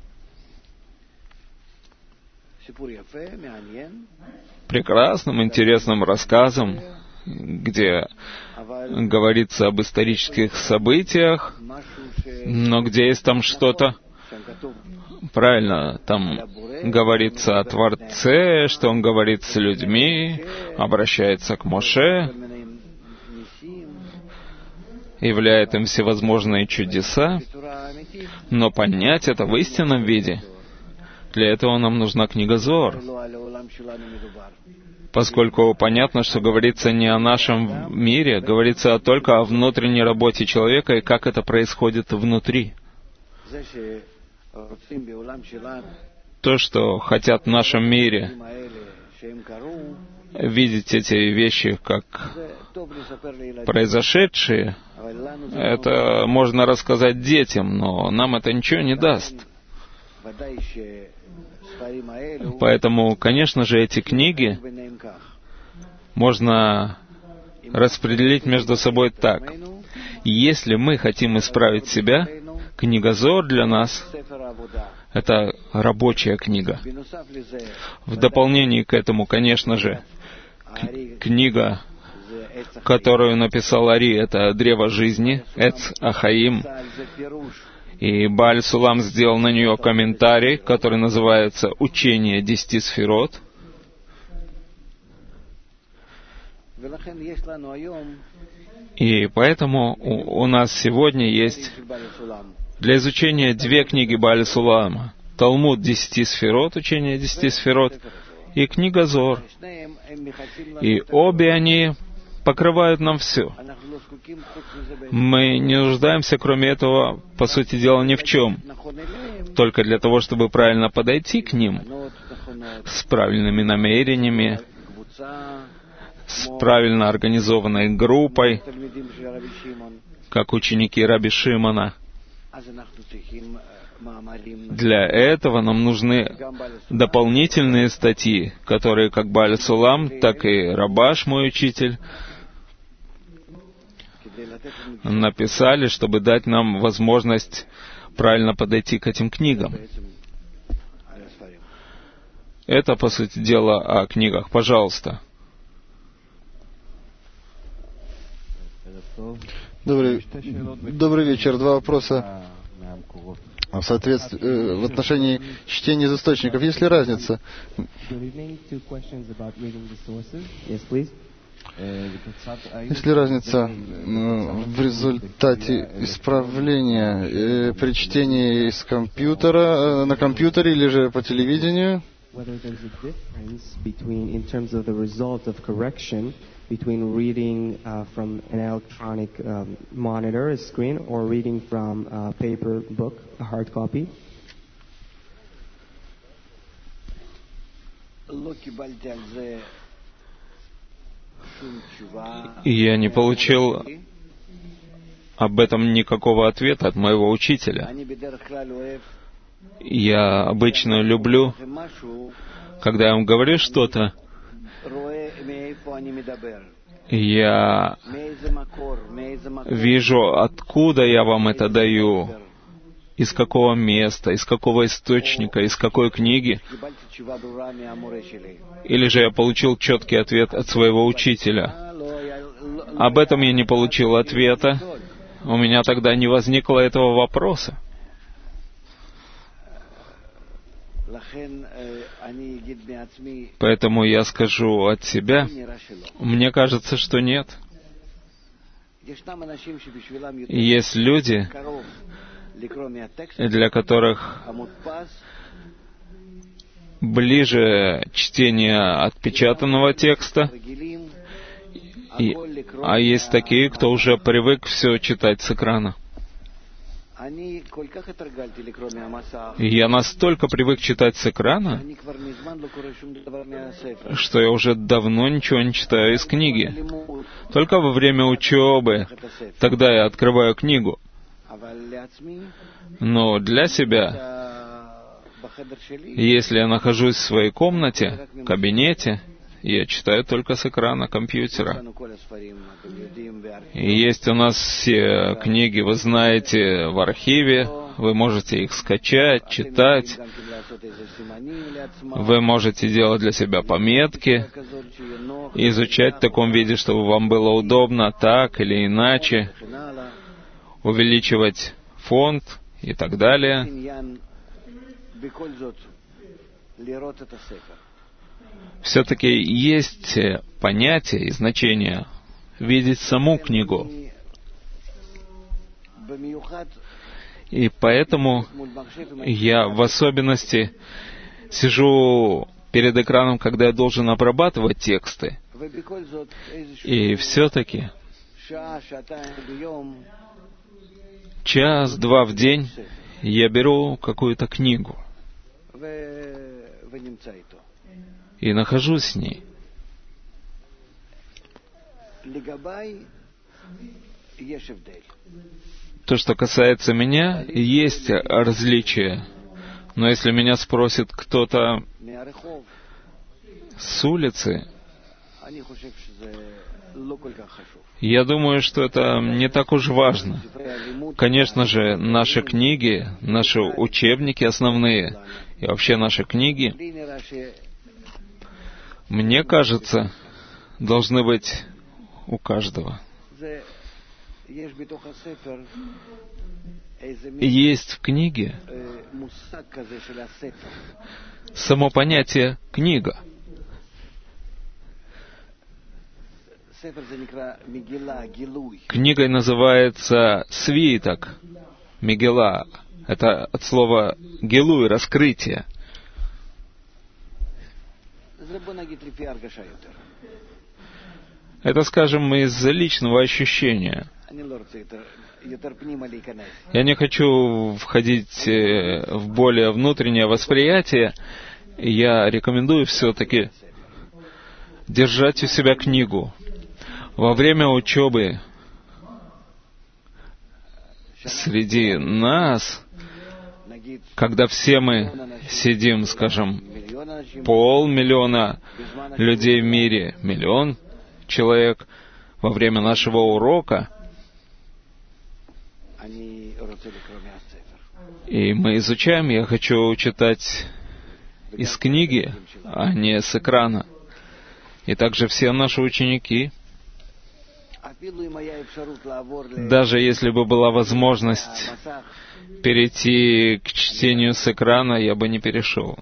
Прекрасным, интересным рассказом, где говорится об исторических событиях, но где есть там что-то, правильно, там говорится о Творце, что Он говорит с людьми, обращается к Моше, являет им всевозможные чудеса, но понять это в истинном виде Для этого нам нужна книга Зоар, поскольку понятно, что говорится не о нашем мире, говорится только о внутренней работе человека и как это происходит внутри. То, что хотят в нашем мире видеть эти вещи как произошедшие, это можно рассказать детям, но нам это ничего не даст. Поэтому, конечно же, эти книги можно распределить между собой так. Если мы хотим исправить себя, книга Зоар для нас — это рабочая книга. В дополнение к этому, конечно же, книга, которую написал Ари, это «Древо жизни», «Эц Ахаим», и Бааль Сулам сделал на нее комментарий, который называется «Учение 10 сферот». И поэтому у нас сегодня есть для изучения две книги Бааля Сулама: Талмуд 10 сферот, учение 10 сферот, и книга Зоар. И обе они покрывают нам все. Мы не нуждаемся, кроме этого, по сути дела, ни в чем. Только для того, чтобы правильно подойти к ним, с правильными намерениями, с правильно организованной группой, как ученики Раби Шимона. Для этого нам нужны дополнительные статьи, которые как Бааль Сулам, так и Рабаш, мой учитель, написали, чтобы дать нам возможность правильно подойти к этим книгам. Это, по сути дела, о книгах. Пожалуйста. Добрый вечер. Два вопроса в отношении чтения из источников. Есть ли разница? Есть ли разница в результате исправления при чтении из компьютера, на компьютере или же по телевидению? Between reading from an electronic monitor, a screen, or reading from a paper book, a hard copy? Я не получил об этом никакого ответа от моего учителя. Я обычно люблю, когда я вам говорю что-то, я вижу, откуда я вам это даю, из какого места, из какого источника, из какой книги. Или же я получил четкий ответ от своего учителя. Об этом я не получил ответа. У меня тогда не возникло этого вопроса. Поэтому я скажу от себя, мне кажется, что нет. Есть люди, для которых ближе чтение отпечатанного текста, а есть такие, кто уже привык все читать с экрана. Я настолько привык читать с экрана, что я уже давно ничего не читаю из книги. Только во время учебы, тогда я открываю книгу. Но для себя, если я нахожусь в своей комнате, кабинете, я читаю только с экрана компьютера. И есть у нас все книги, вы знаете, в архиве. Вы можете их скачать, читать. Вы можете делать для себя пометки, изучать в таком виде, чтобы вам было удобно, так или иначе, увеличивать фонд и так далее. Все-таки есть понятие и значение видеть саму книгу. И поэтому я в особенности сижу перед экраном, когда я должен обрабатывать тексты. И все-таки час-два в день я беру какую-то книгу и нахожусь с ней. То, что касается меня, есть различия. Но если меня спросит кто-то с улицы, я думаю, что это не так уж важно. Конечно же, наши книги, наши учебники основные, и вообще наши книги, мне кажется, должны быть у каждого. Есть в книге само понятие «книга». Книгой называется свиток, Мегила. Это от слова «гилуй», «раскрытие». Это, скажем, из личного ощущения. Я не хочу входить в более внутреннее восприятие. Я рекомендую все-таки держать у себя книгу. Во время учебы среди нас, когда все мы сидим, скажем, 500 000 людей в мире, 1 миллион человек, во время нашего урока, и мы изучаем, я хочу читать из книги, а не с экрана. И также все наши ученики, даже если бы была возможность перейти к чтению с экрана, я бы не перешел.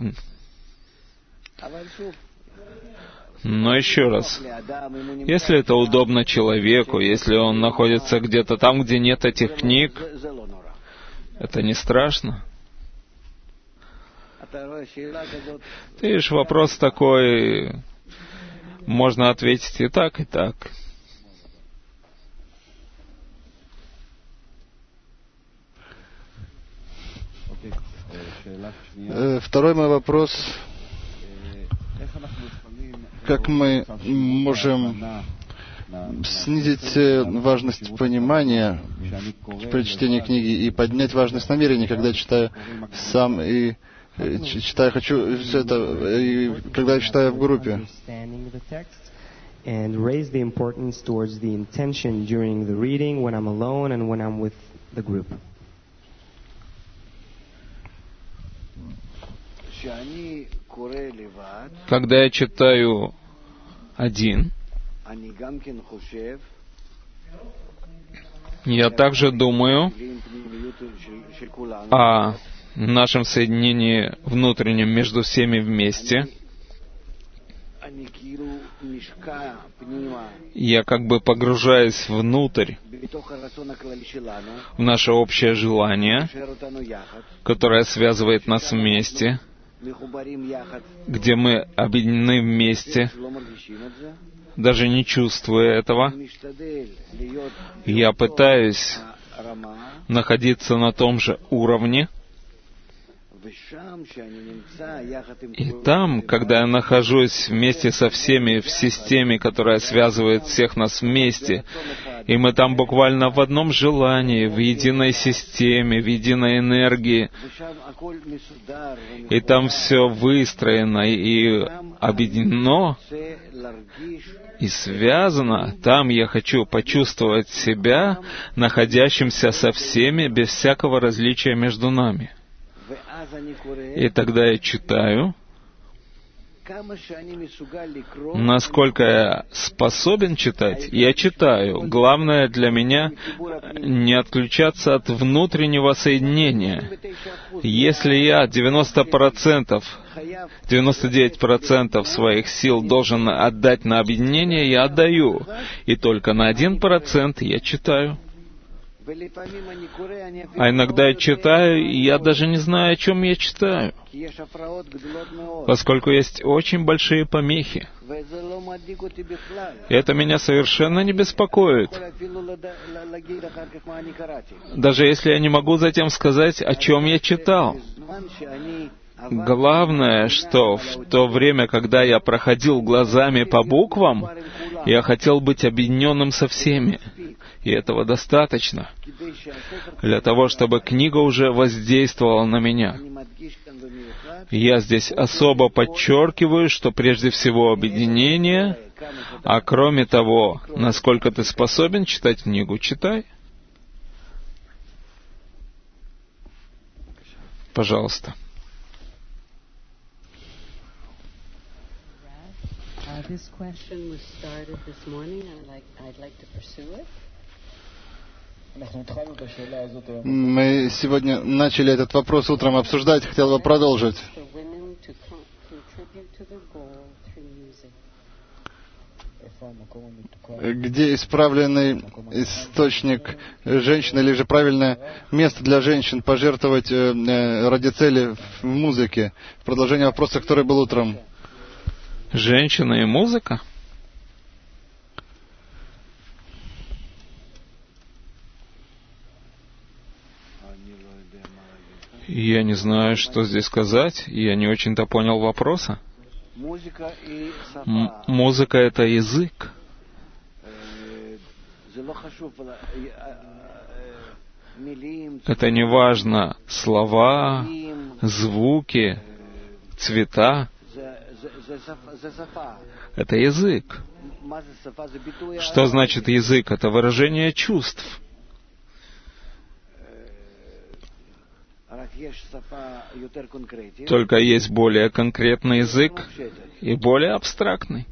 Но еще раз, если это удобно человеку, если он находится где-то там, где нет этих книг, это не страшно. Ты видишь, вопрос такой, можно ответить и так, и так. Второй мой вопрос. Как мы можем снизить важность понимания при чтении книги и поднять важность намерений, когда читаю сам и читаю, хочу все это, и когда читаю в группе? And raise the importance towards the intention during the reading, when I'm alone and when I'm with the group. Когда я читаю один, я также думаю о нашем соединении внутреннем между всеми вместе. Я как бы погружаюсь внутрь, в наше общее желание, которое связывает нас вместе, где мы объединены вместе, даже не чувствуя этого. Я пытаюсь находиться на том же уровне. И там, когда я нахожусь вместе со всеми в системе, которая связывает всех нас вместе, и мы там буквально в одном желании, в единой системе, в единой энергии, и там все выстроено и объединено, и связано, там я хочу почувствовать себя находящимся со всеми без всякого различия между нами. И тогда я читаю, насколько я способен читать, я читаю. Главное для меня не отключаться от внутреннего соединения. Если я 90%, 99% своих сил должен отдать на объединение, я отдаю. И только на 1% я читаю. А иногда я читаю, и я даже не знаю, о чем я читаю, поскольку есть очень большие помехи. И это меня совершенно не беспокоит. Даже если я не могу затем сказать, о чем я читал. Главное, что в то время, когда я проходил глазами по буквам, я хотел быть объединенным со всеми. И этого достаточно для того, чтобы книга уже воздействовала на меня. Я здесь особо подчеркиваю, что прежде всего объединение, а кроме того, насколько ты способен читать книгу, читай. Пожалуйста. This question was started this morning, and I'd like to pursue it. Мы сегодня начали этот вопрос утром обсуждать, хотел бы продолжить. Где исправленный источник женщины, или же правильное место для женщин пожертвовать ради цели в музыке? Продолжение вопроса, который был утром. Женщина и музыка? Я не знаю, что здесь сказать. Я не очень-то понял вопроса. Музыка — это язык. Это не важно. Слова, звуки, цвета. Это язык. Что значит язык? Это выражение чувств. Только есть более конкретный язык и более абстрактный.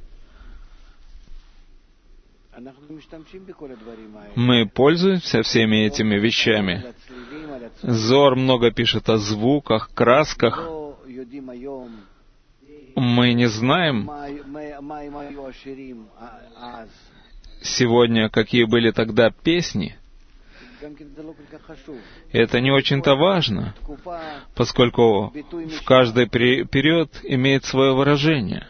Мы пользуемся всеми этими вещами. Зор много пишет о звуках, красках. Мы не знаем сегодня, какие были тогда песни. Это не очень-то важно, поскольку в каждый период имеет свое выражение.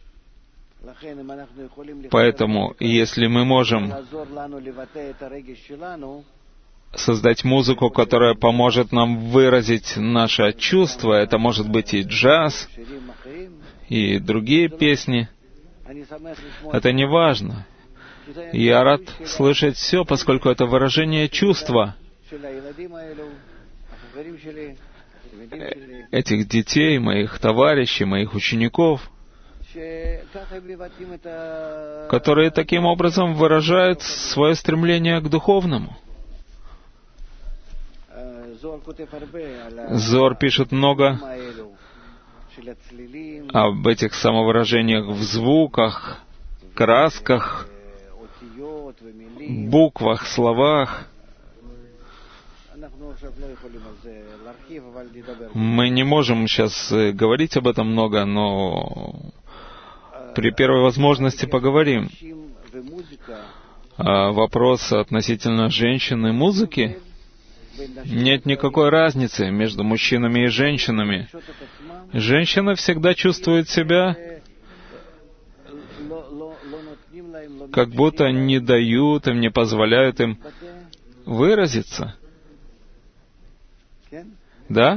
Поэтому, если мы можем создать музыку, которая поможет нам выразить наше чувство, это может быть и джаз, и другие песни, это не важно. Я рад слышать все, поскольку это выражение чувства этих детей, моих товарищей, моих учеников, которые таким образом выражают свое стремление к духовному. Зор пишет много об этих самовыражениях в звуках, красках, буквах, словах. Мы не можем сейчас говорить об этом много, но при первой возможности поговорим. Вопрос относительно женщин и музыки. Нет никакой разницы между мужчинами и женщинами. Женщина всегда чувствует себя, как будто не дают им, не позволяют им выразиться. Да?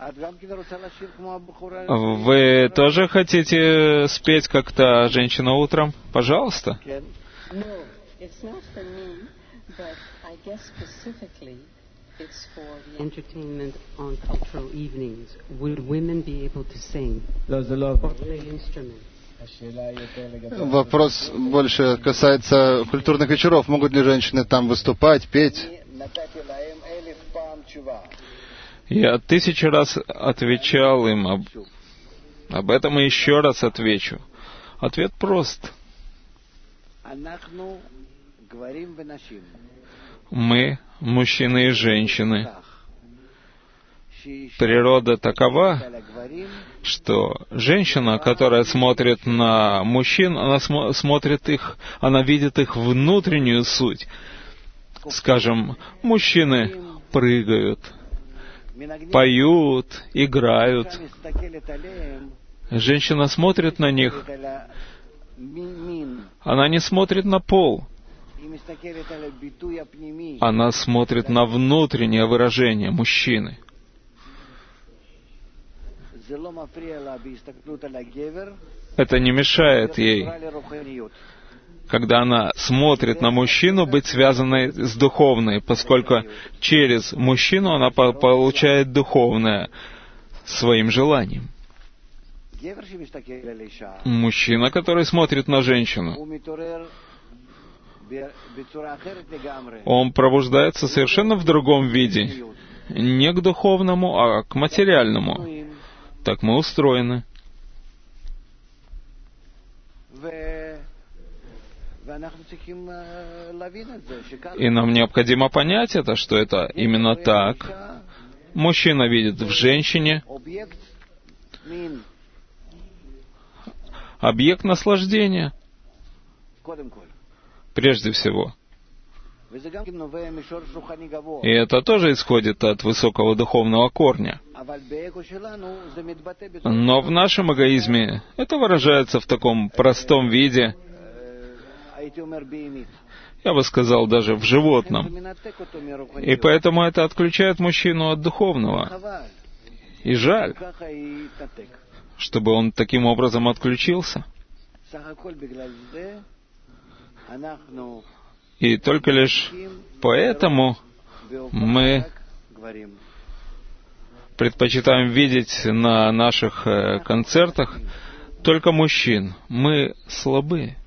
Вы тоже хотите спеть как-то женщина утром? Пожалуйста. It's for the entertainment on cultural evenings. Would women be able to sing or play instruments? Вопрос больше касается культурных вечеров. Могут ли женщины там выступать, петь? Я 1000 раз отвечал им об этом, и еще раз отвечу. Ответ прост. Мы, мужчины и женщины, природа такова, что женщина, которая смотрит на мужчин, она смотрит их, она видит их внутреннюю суть. Скажем, мужчины прыгают, поют, играют. Женщина смотрит на них, она не смотрит на пол. Она смотрит на внутреннее выражение мужчины. Это не мешает ей, когда она смотрит на мужчину, быть связанной с духовной, поскольку через мужчину она получает духовное своим желанием. Мужчина, который смотрит на женщину, он пробуждается совершенно в другом виде. Не к духовному, а к материальному. Так мы устроены. И нам необходимо понять это, что это именно так. Мужчина видит в женщине объект наслаждения, прежде всего. И это тоже исходит от высокого духовного корня. Но в нашем эгоизме это выражается в таком простом виде, я бы сказал, даже в животном. И поэтому это отключает мужчину от духовного. И жаль, чтобы он таким образом отключился. И только лишь поэтому мы предпочитаем видеть на наших концертах только мужчин. Мы слабы.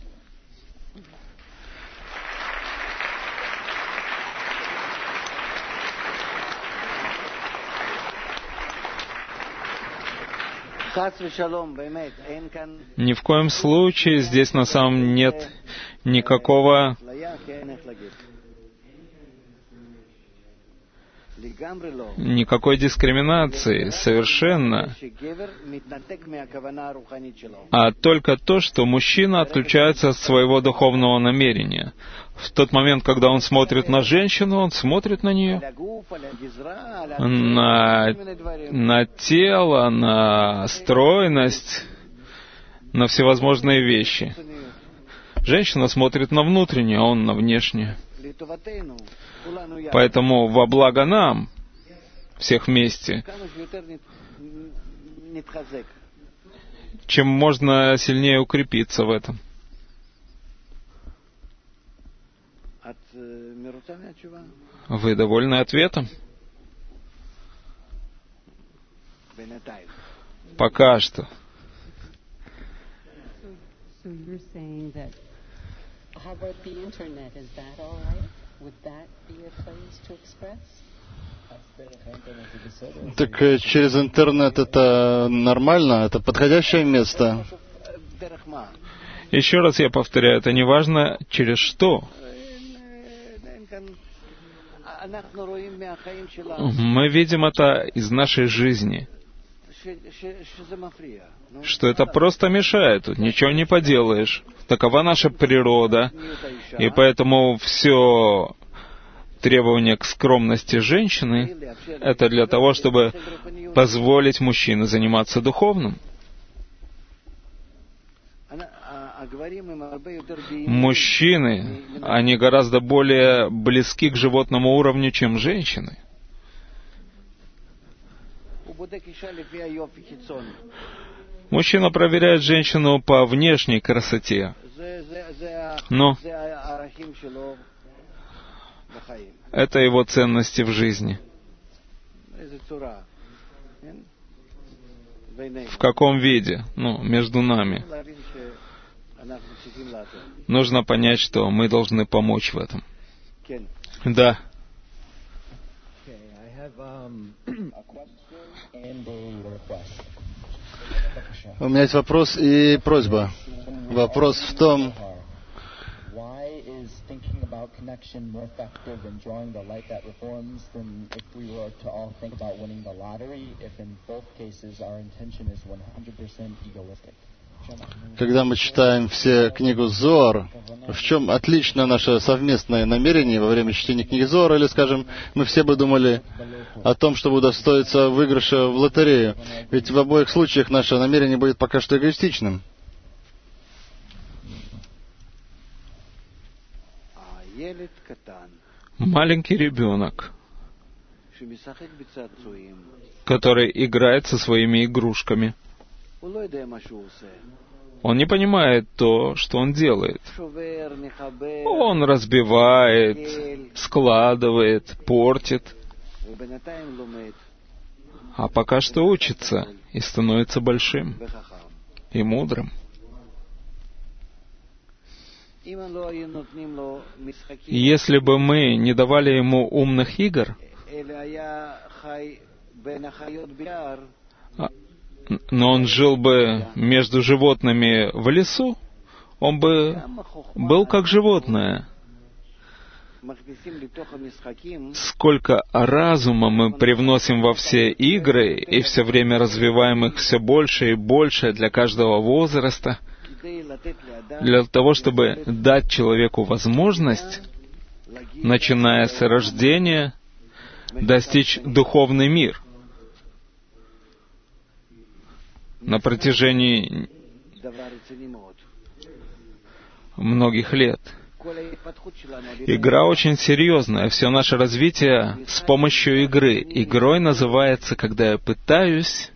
Ни в коем случае здесь на самом нет никакой дискриминации, совершенно. А только то, что мужчина отключается от своего духовного намерения. В тот момент, когда он смотрит на женщину, он смотрит на нее, на тело, на стройность, на всевозможные вещи. Женщина смотрит на внутреннее, а он на внешнее. Поэтому во благо нам, всех вместе, чем можно сильнее укрепиться в этом. Вы довольны ответом? Пока что. So you're saying that, how about the internet? Is that all right? Would that be a place to express? Так через интернет это нормально? Это подходящее место? Еще раз я повторяю, это не важно через что. Мы видим это из нашей жизни, что это просто мешает, тут ничего не поделаешь. Такова наша природа, и поэтому все требование к скромности женщины — это для того, чтобы позволить мужчине заниматься духовным. Мужчины, они гораздо более близки к животному уровню, чем женщины. Мужчина проверяет женщину по внешней красоте, но это его ценности в жизни. В каком виде? Между нами. Нужно понять, что мы должны помочь в этом. Да. У меня есть вопрос и просьба. Вопрос в том, когда мы читаем все книгу Зоар, в чем отлично наше совместное намерение во время чтения книги Зоар, или, скажем, мы все бы думали о том, чтобы удостоиться выигрыша в лотерею. Ведь в обоих случаях наше намерение будет пока что эгоистичным. Маленький ребенок, который играет со своими игрушками. Он не понимает то, что он делает. Он разбивает, складывает, портит. А пока что учится и становится большим и мудрым. Если бы мы не давали ему умных игр, но он жил бы между животными в лесу, он бы был как животное. Сколько разума мы привносим во все игры и все время развиваем их все больше и больше для каждого возраста, для того, чтобы дать человеку возможность, начиная с рождения, достичь духовный мир. На протяжении многих лет. Игра очень серьезная. Все наше развитие с помощью игры. Игрой называется, когда я пытаюсь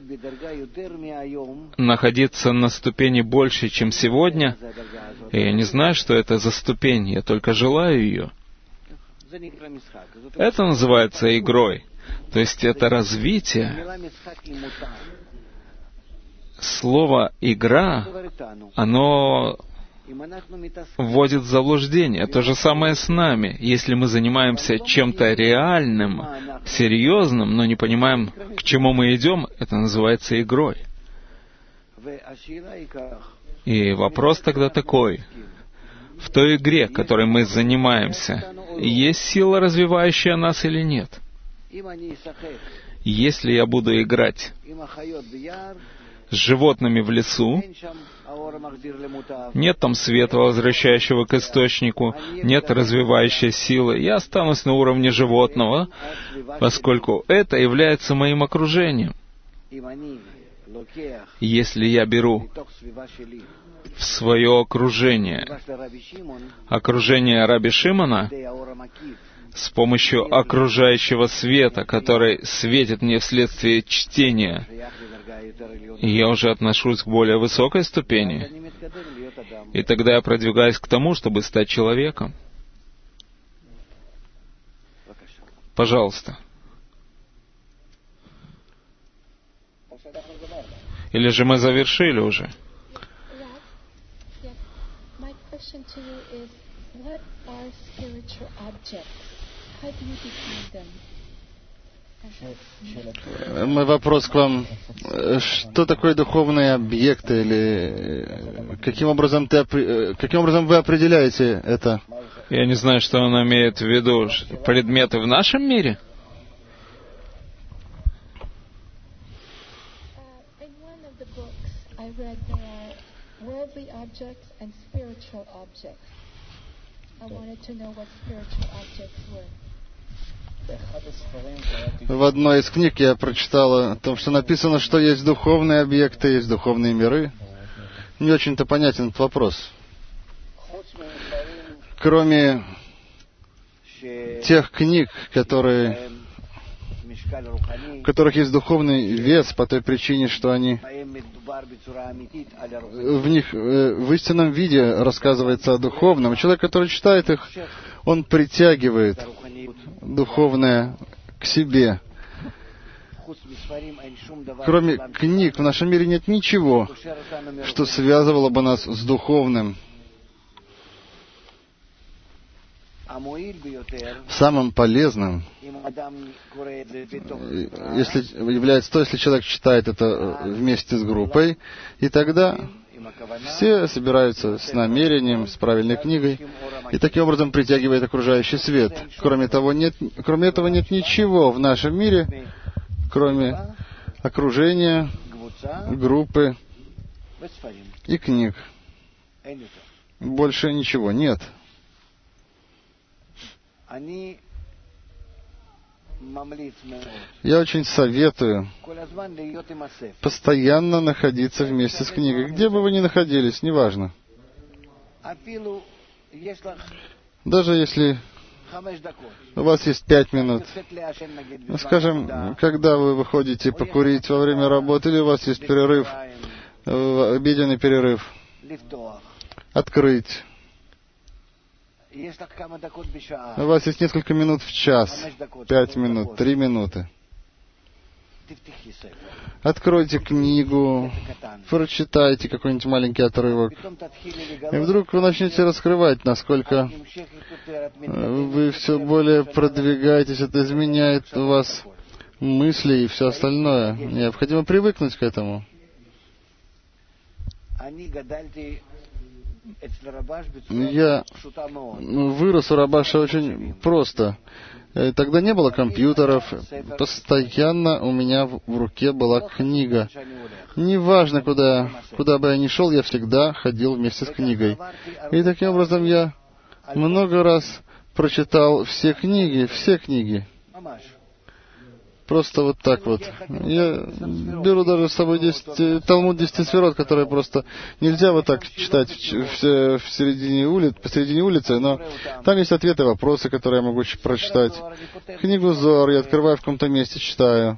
находиться на ступени больше, чем сегодня. И я не знаю, что это за ступень, я только желаю ее. Это называется игрой. То есть это развитие. Слово «игра», оно вводит в заблуждение. То же самое с нами. Если мы занимаемся чем-то реальным, серьезным, но не понимаем, к чему мы идем, это называется игрой. И вопрос тогда такой. В той игре, которой мы занимаемся, есть сила, развивающая нас или нет? Если я буду играть с животными в лесу, нет там света, возвращающего к источнику, нет развивающей силы, я останусь на уровне животного, поскольку это является моим окружением. Если я беру в свое окружение Раби Шимона, с помощью окружающего света, который светит мне вследствие чтения, я уже отношусь к более высокой ступени, и тогда я продвигаюсь к тому, чтобы стать человеком. Пожалуйста. Или же мы завершили уже? Мой вопрос к вам. Что такое духовные объекты? Или каким образом вы определяете это? Я не знаю, что он имеет в виду. Предметы в нашем мире? В одной из книг я прочитал о том, что написано, что есть духовные объекты, есть духовные миры. Не очень-то понятен этот вопрос. Кроме тех книг, в которых есть духовный вес по той причине, что они в них в истинном виде рассказывается о духовном. Человек, который читает их, он притягивает духовное к себе. Кроме книг в нашем мире нет ничего, что связывало бы нас с духовным. Самым полезным является то, если человек читает это вместе с группой, и тогда все собираются с намерением, с правильной книгой, и таким образом притягивает окружающий свет. Кроме этого нет ничего в нашем мире, кроме окружения, группы и книг. Больше ничего нет. Я очень советую постоянно находиться вместе с книгой. Где бы вы ни находились, неважно. Даже если у вас есть 5 минут. Скажем, когда вы выходите покурить во время работы, или у вас есть перерыв, обеденный перерыв, открыть. У вас есть несколько минут в час, 5 минут, 3 минуты. Откройте книгу, прочитайте какой-нибудь маленький отрывок. И вдруг вы начнете раскрывать, насколько вы все более продвигаетесь, это изменяет у вас мысли и все остальное. Необходимо привыкнуть к этому. Я вырос у Рабаша очень просто. Тогда не было компьютеров. Постоянно у меня в руке была книга. Неважно, куда бы я ни шел, я всегда ходил вместе с книгой. И таким образом я много раз прочитал все книги. Просто вот так вот. Я беру даже с собой Талмуд 10 сферот, который просто нельзя вот так читать посередине улицы, но там есть ответы и вопросы, которые я могу прочитать. Книгу Зоар я открываю в каком-то месте, читаю.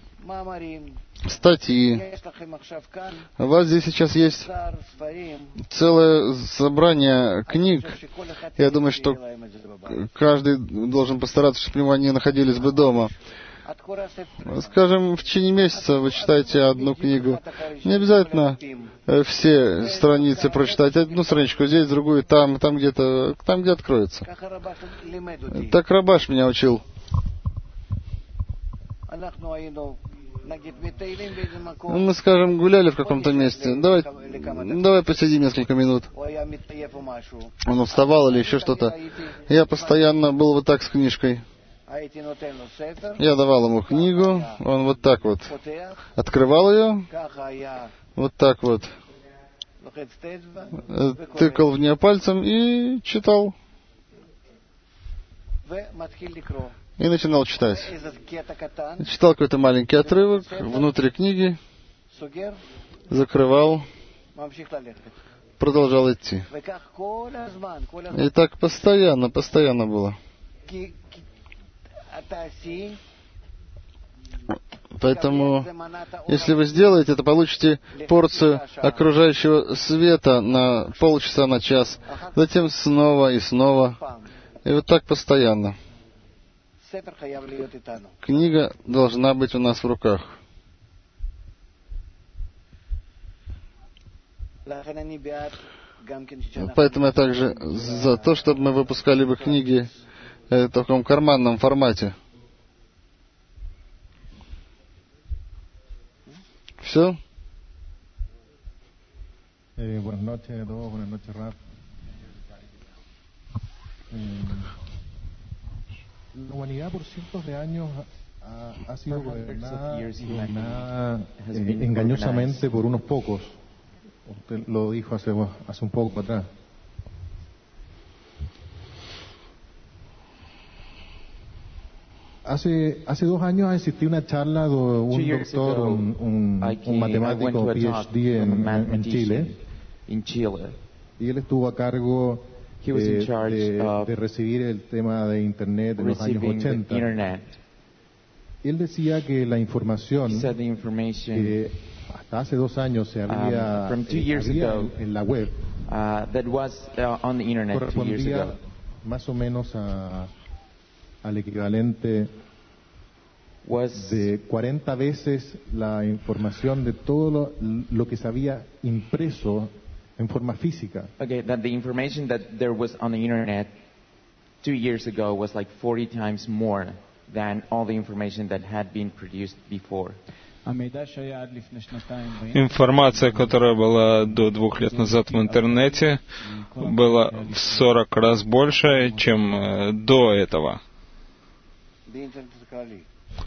Статьи. У вас здесь сейчас есть целое собрание книг. Я думаю, что каждый должен постараться, чтобы они находились бы дома. Скажем, в течение месяца вы читаете одну книгу. Не обязательно все страницы прочитать. Одну страничку здесь, другую там где откроется. Так Рабаш меня учил. Мы, скажем, гуляли в каком-то месте. Давай посидим несколько минут. Он вставал или еще что-то. Я постоянно был вот так с книжкой. Я давал ему книгу, он вот так вот открывал ее, вот так вот тыкал в нее пальцем и читал. И начинал читать. Читал какой-то маленький отрывок внутри книги, закрывал, продолжал идти. И так постоянно было. Поэтому, если вы сделаете это, получите порцию окружающего света на полчаса, на час, затем снова и снова. И вот так постоянно. Книга должна быть у нас в руках. Поэтому я также за то, чтобы мы выпускали бы книги в таком карманном формате. Все? Buenas noches a todos, buenas noches, Raf. La humanidad por cientos de años ha sido gobernada engañosamente por unos pocos. Usted lo dijo hace un poco atrás. Hace 2 años asistió a una charla de un doctor, un matemático PhD en Chile, y él estuvo a cargo de recibir el tema de Internet en los años 80. Y él decía que la información que hasta hace 2 años se había en la web correspondía más o menos al equivalente de 40 veces la información de todo lo que se había impreso en forma física. Okay, that the information that there was on the internet 2 years ago was like 40 times more than all the information that had been produced before. Информация, которая была до 2 лет назад в интернете, была в 40 раз больше, чем до этого.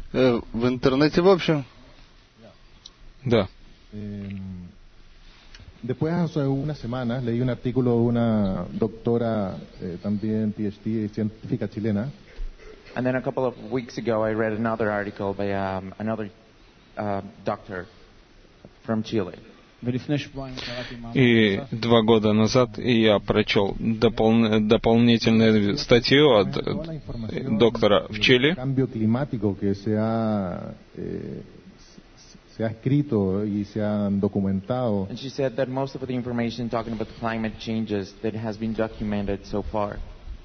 В интернете в общем? Да. Después, hace unas semanas, leí un artículo de una doctora, también PhD, científica chilena. And then a couple of weeks ago, I read another article by another doctor from Chile. И 2 года назад я прочел дополнительную статью от доктора в Чили. Se ha escrito y se han documentado. And she said that most of the information talking about the climate changes that has been documented so far.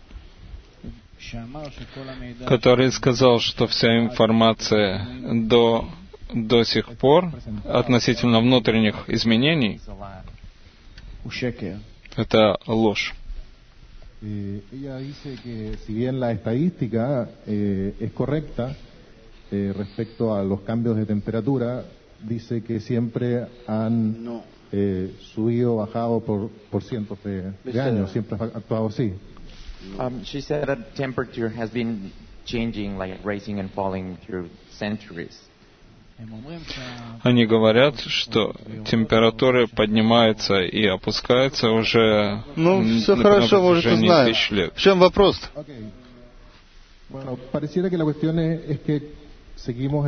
Который сказал, что вся информация до сих пор относительно внутренних изменений это ложь. Ella dice que si bien la estadística es correcta respecto a los cambios de temperatura, dice que siempre han subido, bajado por cientos de años, siempre ha actuado así. She said that temperature has been changing, like rising and falling through centuries. Они говорят, что температуры поднимаются и опускаются уже все хорошо, может, узнаем. В чем вопрос? Bueno, pareciera que la cuestión es que seguimos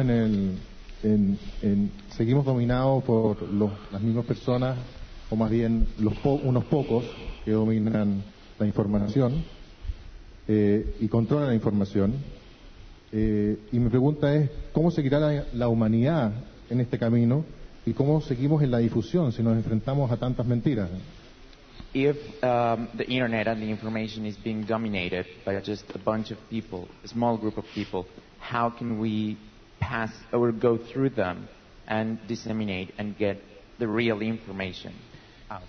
seguimos dominados por las mismas personas, o más bien unos pocos que dominan la información y controlan la información. Y mi pregunta es, ¿cómo seguirá la humanidad en este camino y cómo seguimos en la difusión si nos enfrentamos a tantas mentiras? If the internet and the information is being dominated by just a bunch of people, a small group of people, how can we pass or go through them and disseminate and get the real information out?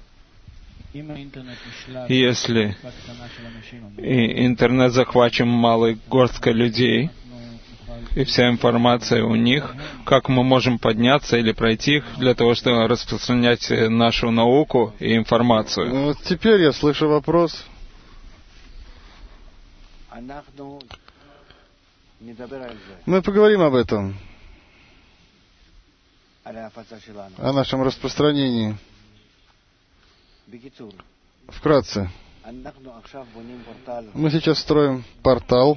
Если интернет захвачен малой горсткой людей, и вся информация у них, как мы можем подняться или пройти их для того, чтобы распространять нашу науку и информацию? Вот теперь я слышу вопрос. Мы поговорим об этом, о нашем распространении. Вкратце. Мы сейчас строим портал,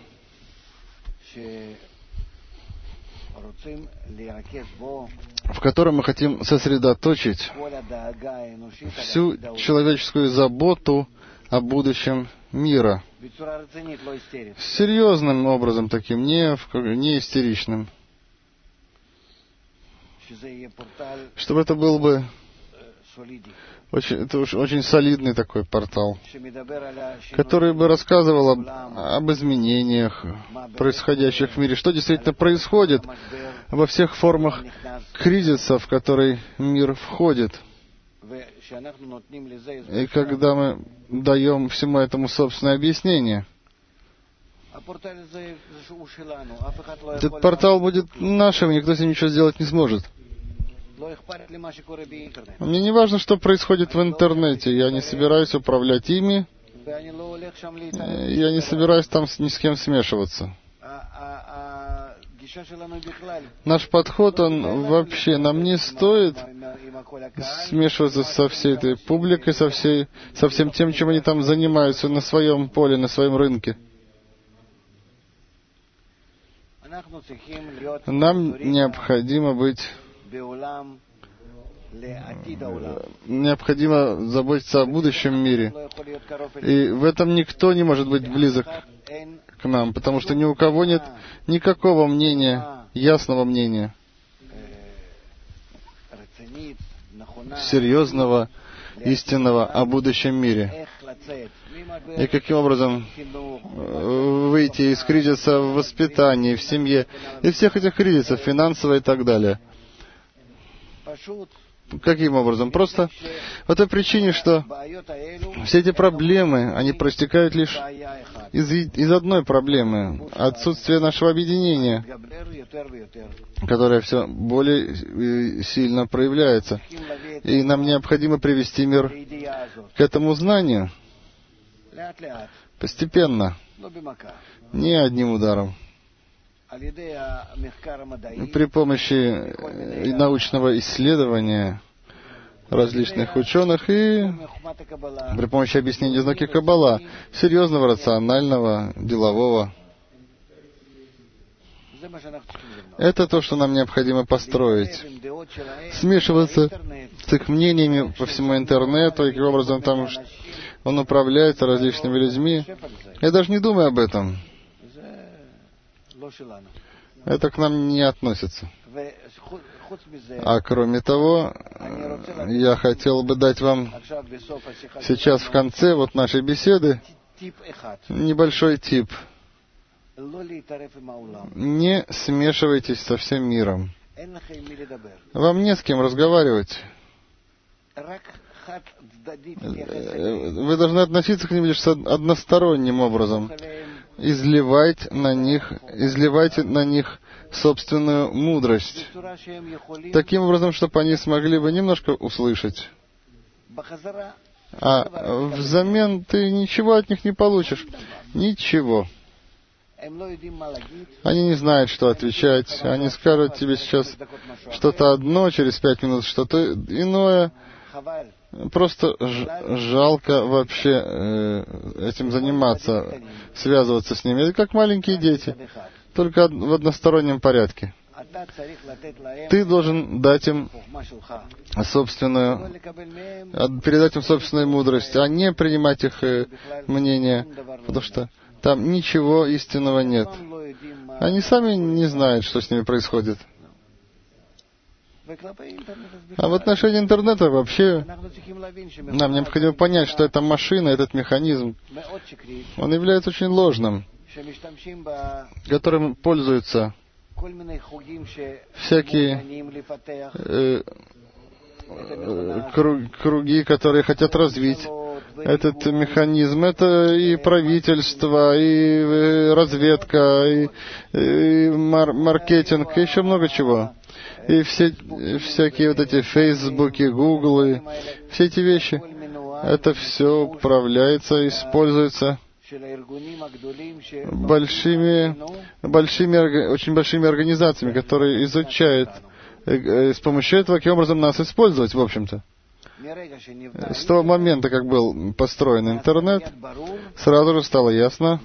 в котором мы хотим сосредоточить всю человеческую заботу о будущем мира. Серьезным образом таким, не истеричным. Чтобы это был бы очень солидный такой портал, который бы рассказывал об изменениях, происходящих в мире, что действительно происходит, обо всех формах кризиса, в который мир входит. И когда мы даем всему этому собственное объяснение, этот портал будет нашим, никто с ним ничего сделать не сможет. Мне не важно, что происходит в интернете. Я не собираюсь управлять ими. Я не собираюсь там ни с кем смешиваться. Наш подход, он вообще, нам не стоит смешиваться со всей этой публикой, со всем тем, чем они там занимаются на своем поле, на своем рынке. Нам необходимо заботиться о будущем мире. И в этом никто не может быть близок к нам, потому что ни у кого нет никакого мнения, ясного мнения, серьезного, истинного о будущем мире. И каким образом выйти из кризиса в воспитании, в семье, и всех этих кризисов, финансово и так далее. Каким образом? Просто по той причине, что все эти проблемы, они проистекают лишь из одной проблемы — отсутствия нашего объединения, которое все более сильно проявляется. И нам необходимо привести мир к этому знанию постепенно, не одним ударом. При помощи научного исследования различных ученых и при помощи объяснения знаки Каббала, серьезного, рационального, делового. Это то, что нам необходимо построить. Смешиваться с их мнениями по всему интернету, и каким образом там он управляется различными людьми. Я даже не думаю об этом. Это к нам не относится. А кроме того, я хотел бы дать вам сейчас в конце вот нашей беседы небольшой тип. Не смешивайтесь со всем миром. Вам не с кем разговаривать. Вы должны относиться к ним лишь односторонним образом. Изливайте на них собственную мудрость. Таким образом, чтобы они смогли бы немножко услышать. А взамен ты ничего от них не получишь. Ничего. Они не знают, что отвечать. Они скажут тебе сейчас что-то одно, через 5 минут что-то иное. Просто жалко вообще этим заниматься, связываться с ними. Это как маленькие дети, только в одностороннем порядке. Ты должен дать им передать им собственную мудрость, а не принимать их мнение, потому что там ничего истинного нет. Они сами не знают, что с ними происходит. А в отношении интернета вообще нам необходимо понять, что эта машина, этот механизм, он является очень ложным, которым пользуются всякие круги, которые хотят развить этот механизм. Это и правительство, и разведка, и маркетинг, и еще много чего. И всякие вот эти Фейсбуки, Гуглы, все эти вещи, это все управляется, используется очень большими организациями, которые изучают с помощью этого, каким образом нас использовать, в общем-то. С того момента, как был построен интернет, сразу же стало ясно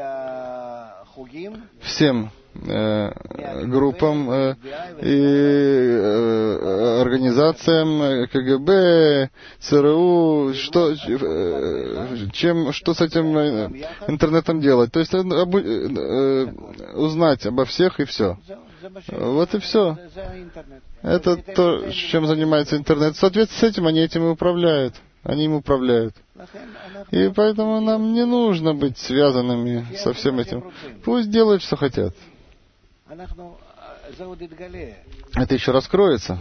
всем группам и организациям КГБ, ЦРУ, что с этим интернетом делать. То есть узнать обо всех и все. Вот и все. Это то, чем занимается интернет. В соответствии с этим они этим и управляют. Они им управляют. И поэтому нам не нужно быть связанными со всем этим. Пусть делают, что хотят. Это еще раскроется,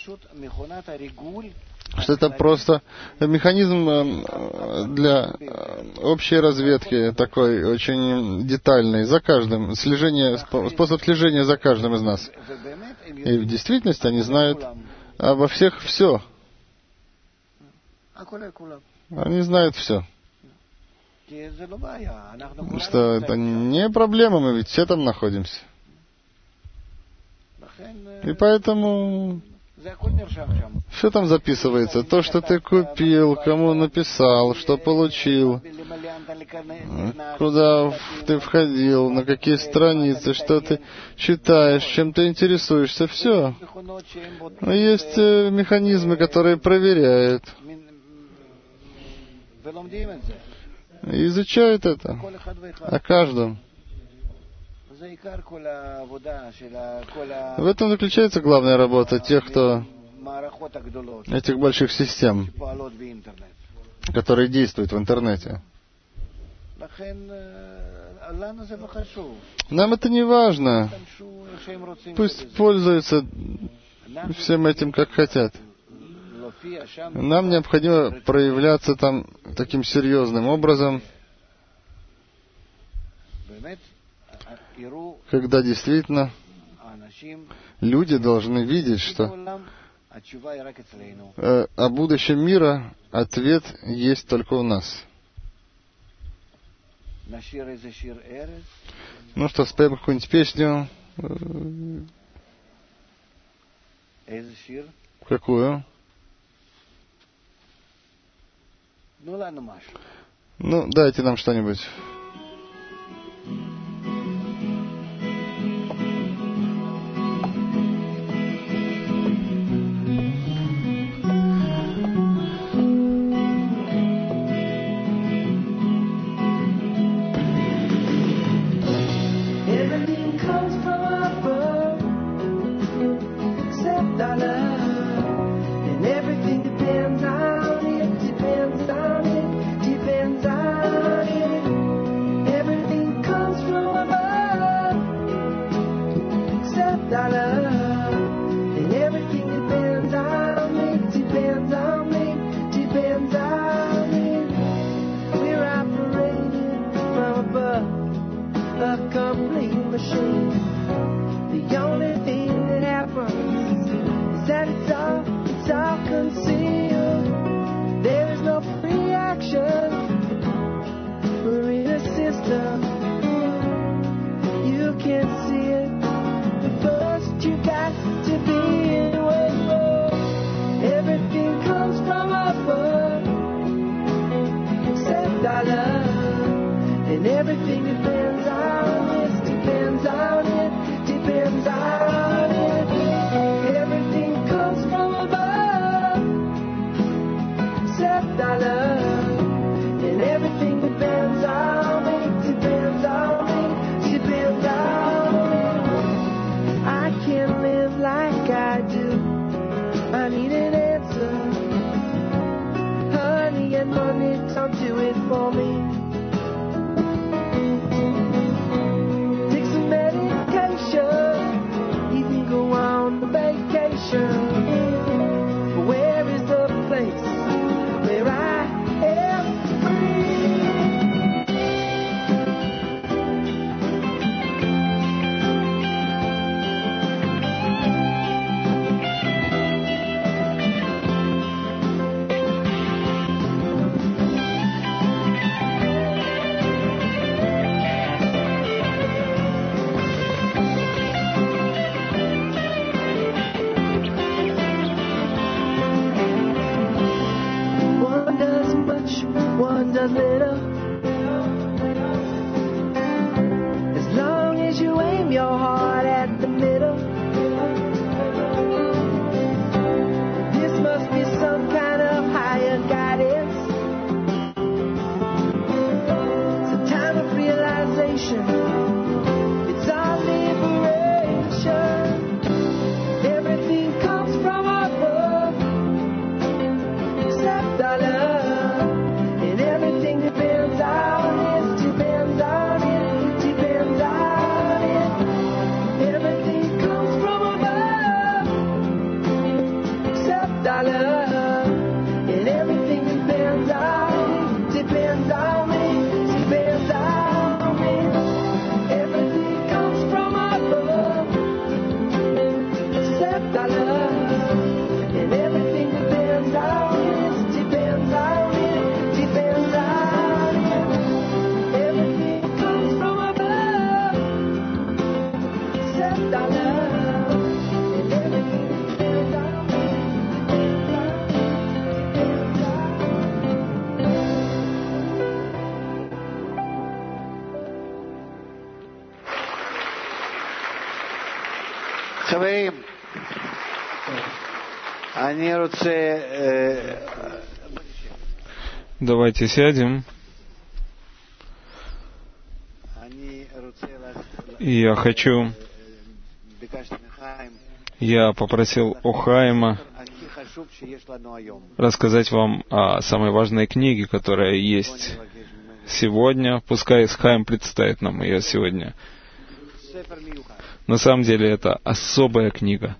что это просто механизм для общей разведки, такой очень детальный, за каждым, способ слежения за каждым из нас. И в действительности они знают обо всех все. Они знают все. Что это не проблема, мы ведь все там находимся. И поэтому все там записывается. То, что ты купил, кому написал, что получил, куда ты входил, на какие страницы, что ты читаешь, чем ты интересуешься, все. Но есть механизмы, которые проверяют. И изучают это о каждом. В этом заключается главная работа тех, кто этих больших систем, которые действуют в интернете. Нам это не важно. Пусть пользуются всем этим, как хотят. Нам необходимо проявляться там таким серьезным образом, когда действительно люди должны видеть, что о будущем мира ответ есть только у нас. Ну что, споем какую-нибудь песню? Какую? Ну, дайте нам что-нибудь. Давайте сядем. Я попросил у Хаима рассказать вам о самой важной книге, которая есть сегодня. Пускай Хаим представит нам ее сегодня. На самом деле это особая книга.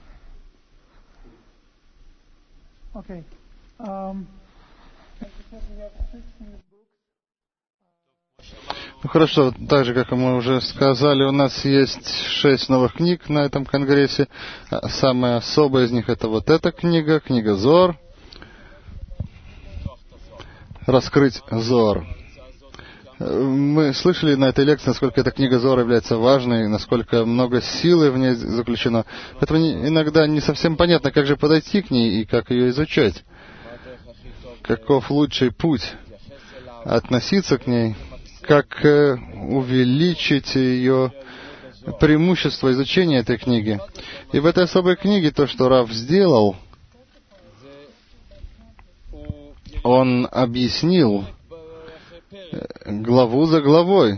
Ну хорошо, так же, как мы уже сказали, у нас есть 6 новых книг на этом конгрессе. Самая особая из них — это вот эта книга, книга Зоар. «Раскрыть Зоар». Мы слышали на этой лекции, насколько эта книга Зоар является важной, насколько много силы в ней заключено. Поэтому иногда не совсем понятно, как же подойти к ней и как ее изучать. каков лучший путь относиться к ней, как увеличить ее преимущество изучения этой книги. И в этой особой книге то, что Рав сделал, он объяснил главу за главой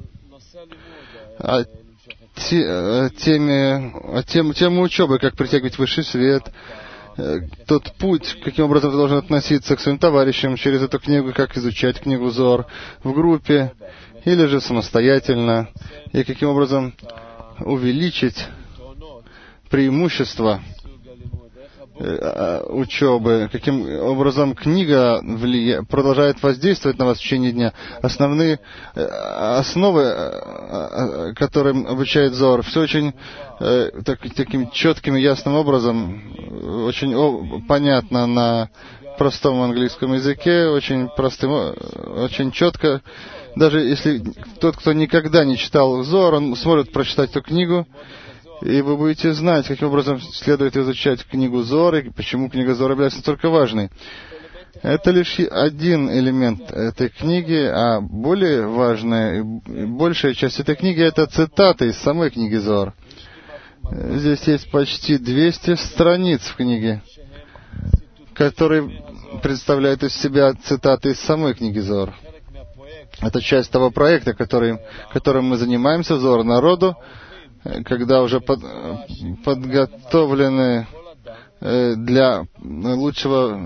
тему учебы, как притягивать высший свет, тот путь, каким образом ты должен относиться к своим товарищам через эту книгу, как изучать книгу Зоар в группе или же самостоятельно, и каким образом увеличить преимущества учебы, каким образом книга продолжает воздействовать на вас в течение дня. Основные основы, которым обучает Зоар, все очень таким четким и ясным образом, очень понятно на простом английском языке, очень простым, очень четко. Даже если тот, кто никогда не читал Зоар, он сможет прочитать эту книгу, и вы будете знать, каким образом следует изучать книгу Зоар, и почему книга Зоар является настолько важной. Это лишь один элемент этой книги, а более важная и большая часть этой книги — это цитаты из самой книги Зоар. Здесь есть почти 200 страниц в книге, которые представляют из себя цитаты из самой книги Зоар. Это часть того проекта, которым мы занимаемся в Зоар народу, когда уже подготовлены для лучшего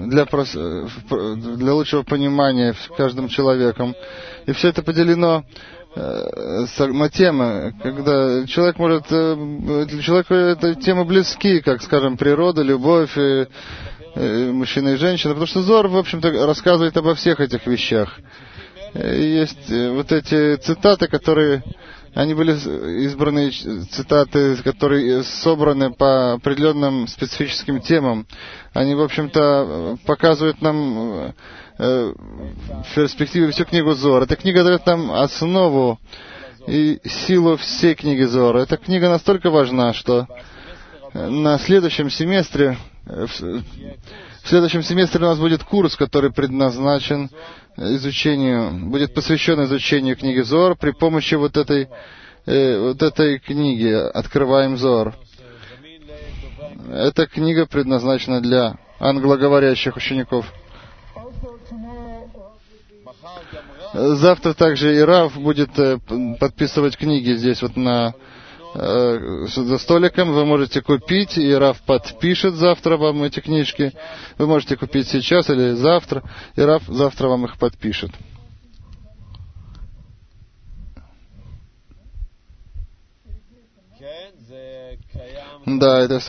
понимания каждым человеком. И все это поделено на темы, когда человек может... Для человека эта тема близки, как, скажем, природа, любовь, мужчина и женщина, потому что Зоар, в общем-то, рассказывает обо всех этих вещах. И есть вот эти цитаты, которые... Они были избраны цитаты, которые собраны по определенным специфическим темам. Они, в общем-то, показывают нам в перспективе всю книгу Зоар. Эта книга дает нам основу и силу всей книги Зоар. Эта книга настолько важна, что на следующем семестре у нас будет курс, который предназначен будет посвящен изучению книги Зоар при помощи вот этой книги «Открываем Зоар». Эта книга предназначена для англоговорящих учеников. Завтра также и Рав будет подписывать книги здесь вот за столиком. Вы можете купить, и Рав подпишет завтра вам эти книжки. Вы можете купить сейчас или завтра, и Рав завтра вам их подпишет. Да, это